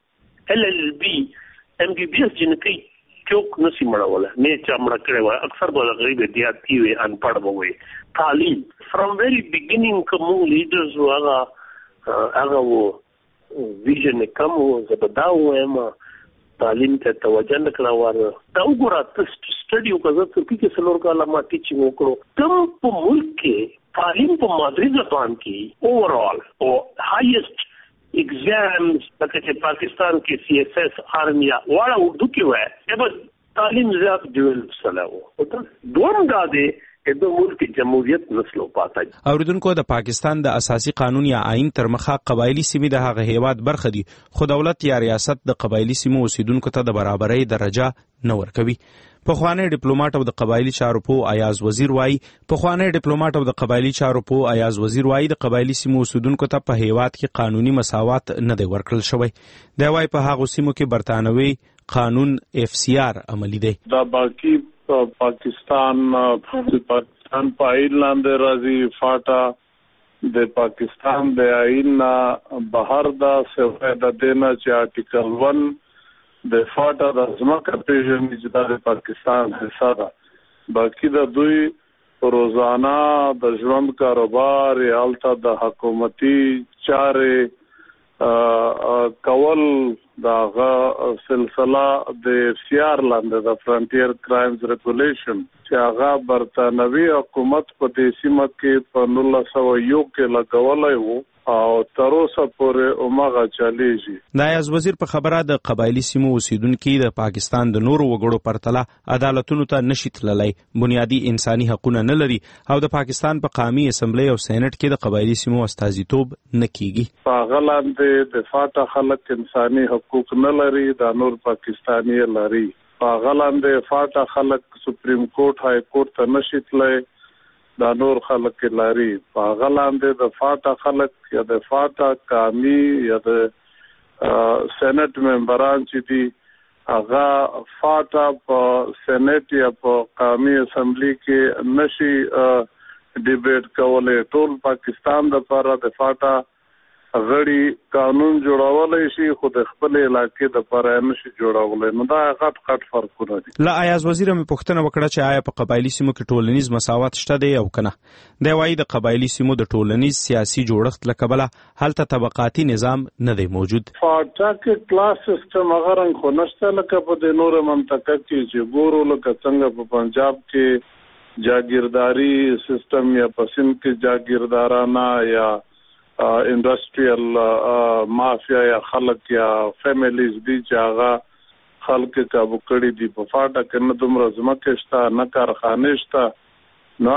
ایل ایل بی، ایم بی بی ایس جنکی چوک نسی مړوله، نه چا مړ کړی وای، اکثر به غریب دیاتی وي، انپړ به وي. تعلیم فرام ویری بیگینینګ کوم لیډرز هغه هغه وو ویژن کم وو، زبدا وایم تعلیم ته توجه نه کړه. واره دا وګوره ته سټډي وکړه چې کې څلور کاله ما ټیچینګ وکړو. کوم په ملک کې تعلیم په مادری زبان کې اوورال او هایست ایگزامز لکه چې پاکستان کې سی ایس ایس، آرمیا واړه اردو کې وای، به تعلیم زیات ډیولپ سره وو. دوم دا دی چې د ملک جمهوریت نسلو پاتای. اوریدونکو د پاکستان د اساسي قانون یا آئین تر مخه قبایلی سیمې د هغه هیواد برخه دي، خو دولت یا ریاست د قبایلی سیمو اوسیدونکو ته د برابرۍ درجه نه ورکوي. پخوانی ډیپلوماټ او د قبایلی چارو په ایاز وزیر وایي پخوانی ډیپلوماټ او د قبایلی چارو په ایاز وزیر وایي د قبایلی سیمو اوسیدونکو ته په هیواد کې قانوني مساوات نه دی ورکړل شوی. دی وایي په هغو سیمو کې برتانوي قانون اف سی آر عملی دی. دا باقی پاکستان پاکستان په آئین لاندې راځي، فاټا د پاکستان د آئین بهر دا سوه د دینا چې آرټیکل ون د فاټا د ځمکه پیژني چې دا د پاکستان حصہ ده. باقی د دوی روزانه د ژوند کاروبار یا هلته د حکومتي چارې کول دغه سلسله د اف سی آر لاندې د فرنټیر کرایمز ریګولیشن چې هغه برتانوي حکومت په دې سیمه کې په نولس سوه یو کې لګولی وو او تر اوسه پورې اومغه چلیږي. د ایاز وزیر په خبره د قبایلی سیمو اوسیدونکي د پاکستان د نورو وګړو پرتله عدالتونو ته نشي تللی، بنیادی انساني حقونه نه لري او د پاکستان په قومي اسمبلی او سینټ کې د قبایلی سیمو استازیتوب نه کیږي. په هغه لاندې د فاټا خلک انساني حقوق نه لري، د نور پاکستاني لري. په هغه لاندې فاټا خلک سپریم کورټ، های کورټ ته نشي تللی، دا نور خلک لري. په هغه لاندې د فاټا خلک یا د فاټا قومي یا د سېنات ممبران چې دي هغه فاټا په سېنات یا په قومي اسمبلی کې نشي ډیبیټ کولای. ټول پاکستان د لپاره د فاټا غړي قانون جوړولای شي خو د خپل علاقې د پاره نشي جوړولای. نو دا غټ غټ فرقونه دي. لا ایاز وزیر مې پوښتنه وکړه چې آیا په قبایلی سیمو کې ټولنیز مساوات شته دی او کنه. دا وایي د قبایلی سیمو د ټولنیز سیاسي جوړښت لکبله هلته طبقاتي نظام نه دی موجود. فاټا کې کلاس سیستم هغه رنګ خو نشته لکه په د نور منطقه کې چې ګورو لکه څنګه په پنجاب کې جاگیرداری سیستم یا په سند کې جاگیردارانه یا انډستریال مافیا یا خلک یا فیملیز دي چې هغه خلک کابو کړي دي. په فاټا کې نه دومره ځمکه شته نه کارخانه شته نه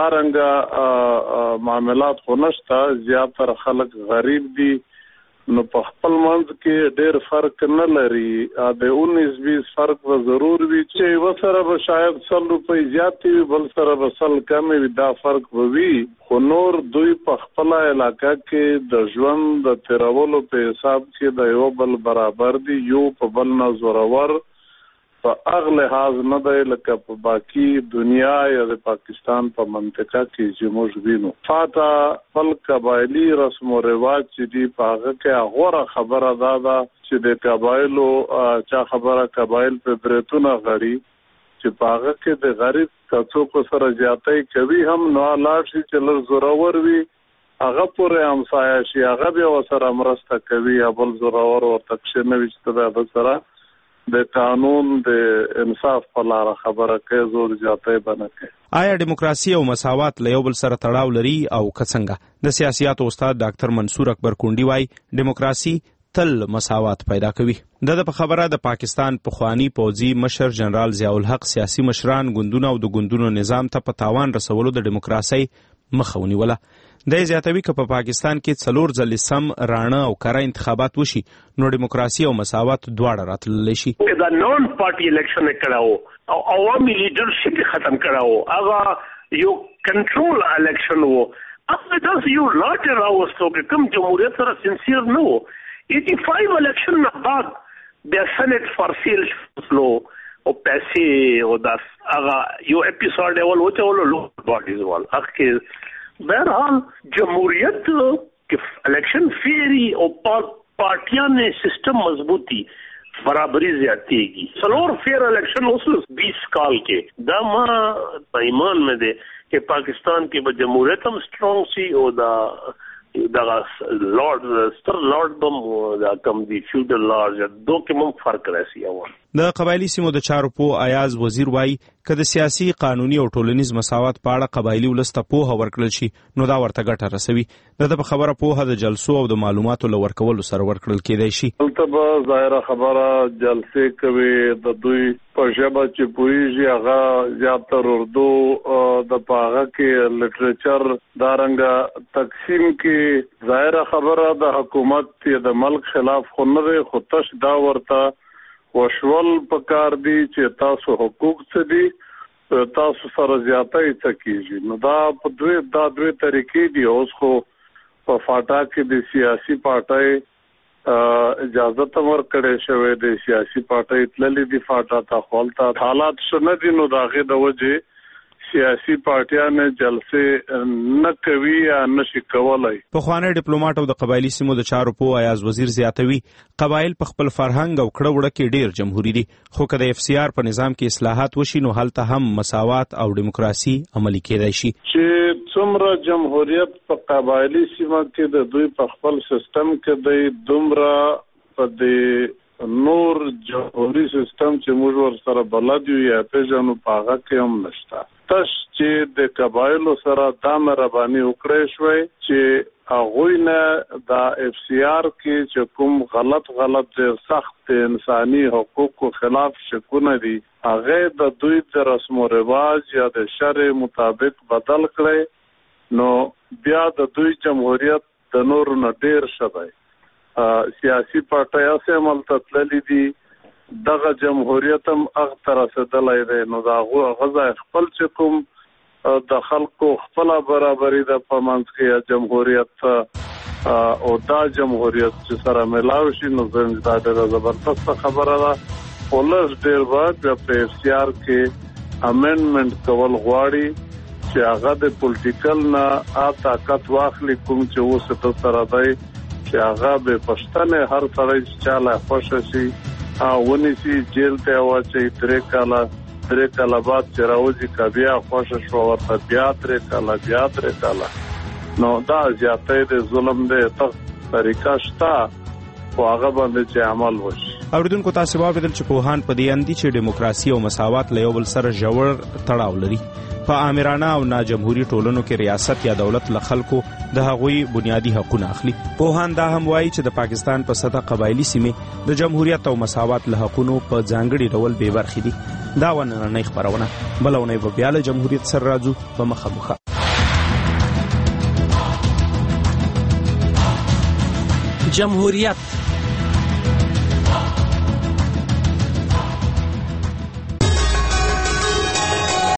رنګه معاملات خو نشته. زیاتره خلک غریب دي نو په خپل منځ کې ډېر فرق نه لري. د انیس بیس فرق به ضرور وي چې و سره به شاید سل روپۍ زیات وي بل سره به سل کم وي. دا فرق به وي خو نور دوی په خپل علاقه کې د ژوند د تیرولو په حساب کې د یو بل برابر دي. یو په بل نه زورور په اغه لحاظ نه دی لکه په باقي دنیا یا د پاکستان په منطقه کې چې موږ وینو. فاټا بل قبایلی رسم او رواج چې دی په هغه کې غوړه خبره ده دا چې د قبایلو چا خبره قبایل په برتونه غړي چې په هغه کې د غریب کڅوکو سره زیاتې کوي هم نو لاړ شي چې لږ زورور وي هغه پورې همسایه شي هغه به وسره مرسته کوي یا بل زورور ورته کښې نه وي چې د سره د قانون د انصاف په لار خبره کوي زور زیاتې بنه کوي. آیا دیموکراسي او مساوات له یو بل سره تړاو لري او کڅنګه؟ د سیاسياتو استاد ډاکټر منصور اکبر کونډي وايي دیموکراسي تل مساوات پیدا کوي. د په خبره د پاکستان پخوانی پوځي مشر جنرال ضیاء الحق سیاسي مشران ګوندونه او د ګوندونو نظام ته په تاوان رسولو د دیموکراسي مخه ونیوله. د زیاتوي که په پاکستان کې څلور ځلې سم رانه او کره انتخابات وشي نو دیموکراسي او مساوات دواړه راتللی شي. دا نون پارټي الیکشن کړهو او عوامي لیډرشپ ختم کړهو هغه یو کنټرول الیکشن وو. هغه تاسو یو لاټ راوستو چې کوم جمهوریت سره سنسیر نه وو. پنځه الیکشن نه بعد د سنټ فارسیل فلو او پیسې او داس هغه یو اپیسوډ ول وته ول باډیز ول هغه بہرحال جمہوریت کے الیکشن فیری اور پارٹیاں نے سسٹم مضبوطی برابری زیادتی کی سلور فیر الیکشن اس بیس کال کے دا ما ایمان میں دے کہ پاکستان کی جمہوریت ہم سٹرونگ سی او دا دا لارڈ ستر لارڈ بم دا کم دی فیوډل لارډ دو کې مم فرق راځي. اول د قبایلی سیمو د چارو په ایاز وزیر وای که د سیاسي قانوني او ټولنیز مساوات په اړه قبایلی ولسته په ورکړل شي نو دا ورته ګټه رسوي. د په خبره په د جلسو او د معلوماتو لور کولو سره ورکړل کېدای شي. البته ظاهره خبره جلسې کوي د دوی په ژبه چې پوهیږي هغه زیاتره اردو د پاغه کې لټریچر دارنګه تقسیم کې ظاهره خبره د حکومت د ملک خلاف خو نه خو تش دا ورته وشول پکار دی چې تاسو حقوق څه دي تاسو سره زیاتې څه کیږي. نو دا په دوی دا دوی طریقې دي. اوس خو په فاټا کې د سیاسي پارټۍ اجازه تمر کړي شوی د سیاسي پارټۍ تللې دي فاټا ته خپلتا حالات شنه دي نو داغه د وجه سیاسي پارټیانه جلسه نه کوي یا نشي کولای. په خوانه ډیپلوماټ او د قبایلی سیمو د چارو په ایاز وزیر زیاتوي قبایل په خپل فرهنګ او کړه وړه کې ډیر جمهوریت دي خو کله اف سی آر په نظام کې اصلاحات وشي نو هلته هم مساوات او دیموکراسي عملی کېدای شي. چې څومره جمهوریت په قبایلی سیمه کې د دوی په خپل سیستم کې د دومره په د نور جمهوری سیستم چې موږ ور سره بلد یو یا په ځانو پاغه کې هم نشته. تش چې د قبایلو سره د مهرباني وکړې شوې چې هغه نه د اف سی آر کې چې کوم غلط غلط سخت انساني حقوقو خلاف شکونه دي هغه د دوی د رسم او رواج یا د شرع مطابق بدل کړي نو بیا د دوی جمهوریت د نور نه ډیر شوی. سیاسي پارټۍ سه عمل تطللی دي دغه جمهوریت هم اغ تر رسیدلای دی نو دا غزا خپل چې کوم د خلکو خپل برابرۍ د پمنځ کې جمهوریت او دا جمهوریت چې سره ملاوي شي نو زنده د زبردست خبره ده. پولیس ډیر وخت په اف سی آر کې امندمنت کول غواړي چې هغه د پولیټیکل نه آ طاقت واخلي کوم چې اوس ته سره دی چې هغه به پښتنه هر سړی چاله خوشی شي او ونیسي جیل ته واچي درې کاله درې کاله بعد چې راوځي کبیا خوشی شو ورته بیا درې کاله بیا درې کاله نو دا زیاتې د ظلم د طریقه شته خو هغه باندې چې عمل وشي. اوریدونکو تاسو واوریدل چې پوهان په دې اندي چې دیموکراسي او مساوات له یو بل سره ژور تړاو لري. په آمرانه او نا جمهوریت ټولنو کې ریاست یا دولت له خلکو د هغوی بنیادی حقوقونه اخلي. پوهان دا هم وایي چې د پاکستان په سطح قبایلی سیمې د جمهوریت او مساوات له حقوقو په ځانګړي ډول بې برخې دي. دا ونه نه خبرونه بلونه په بیا له جمهوریت سره راځو په مخه مخه. جمهوریت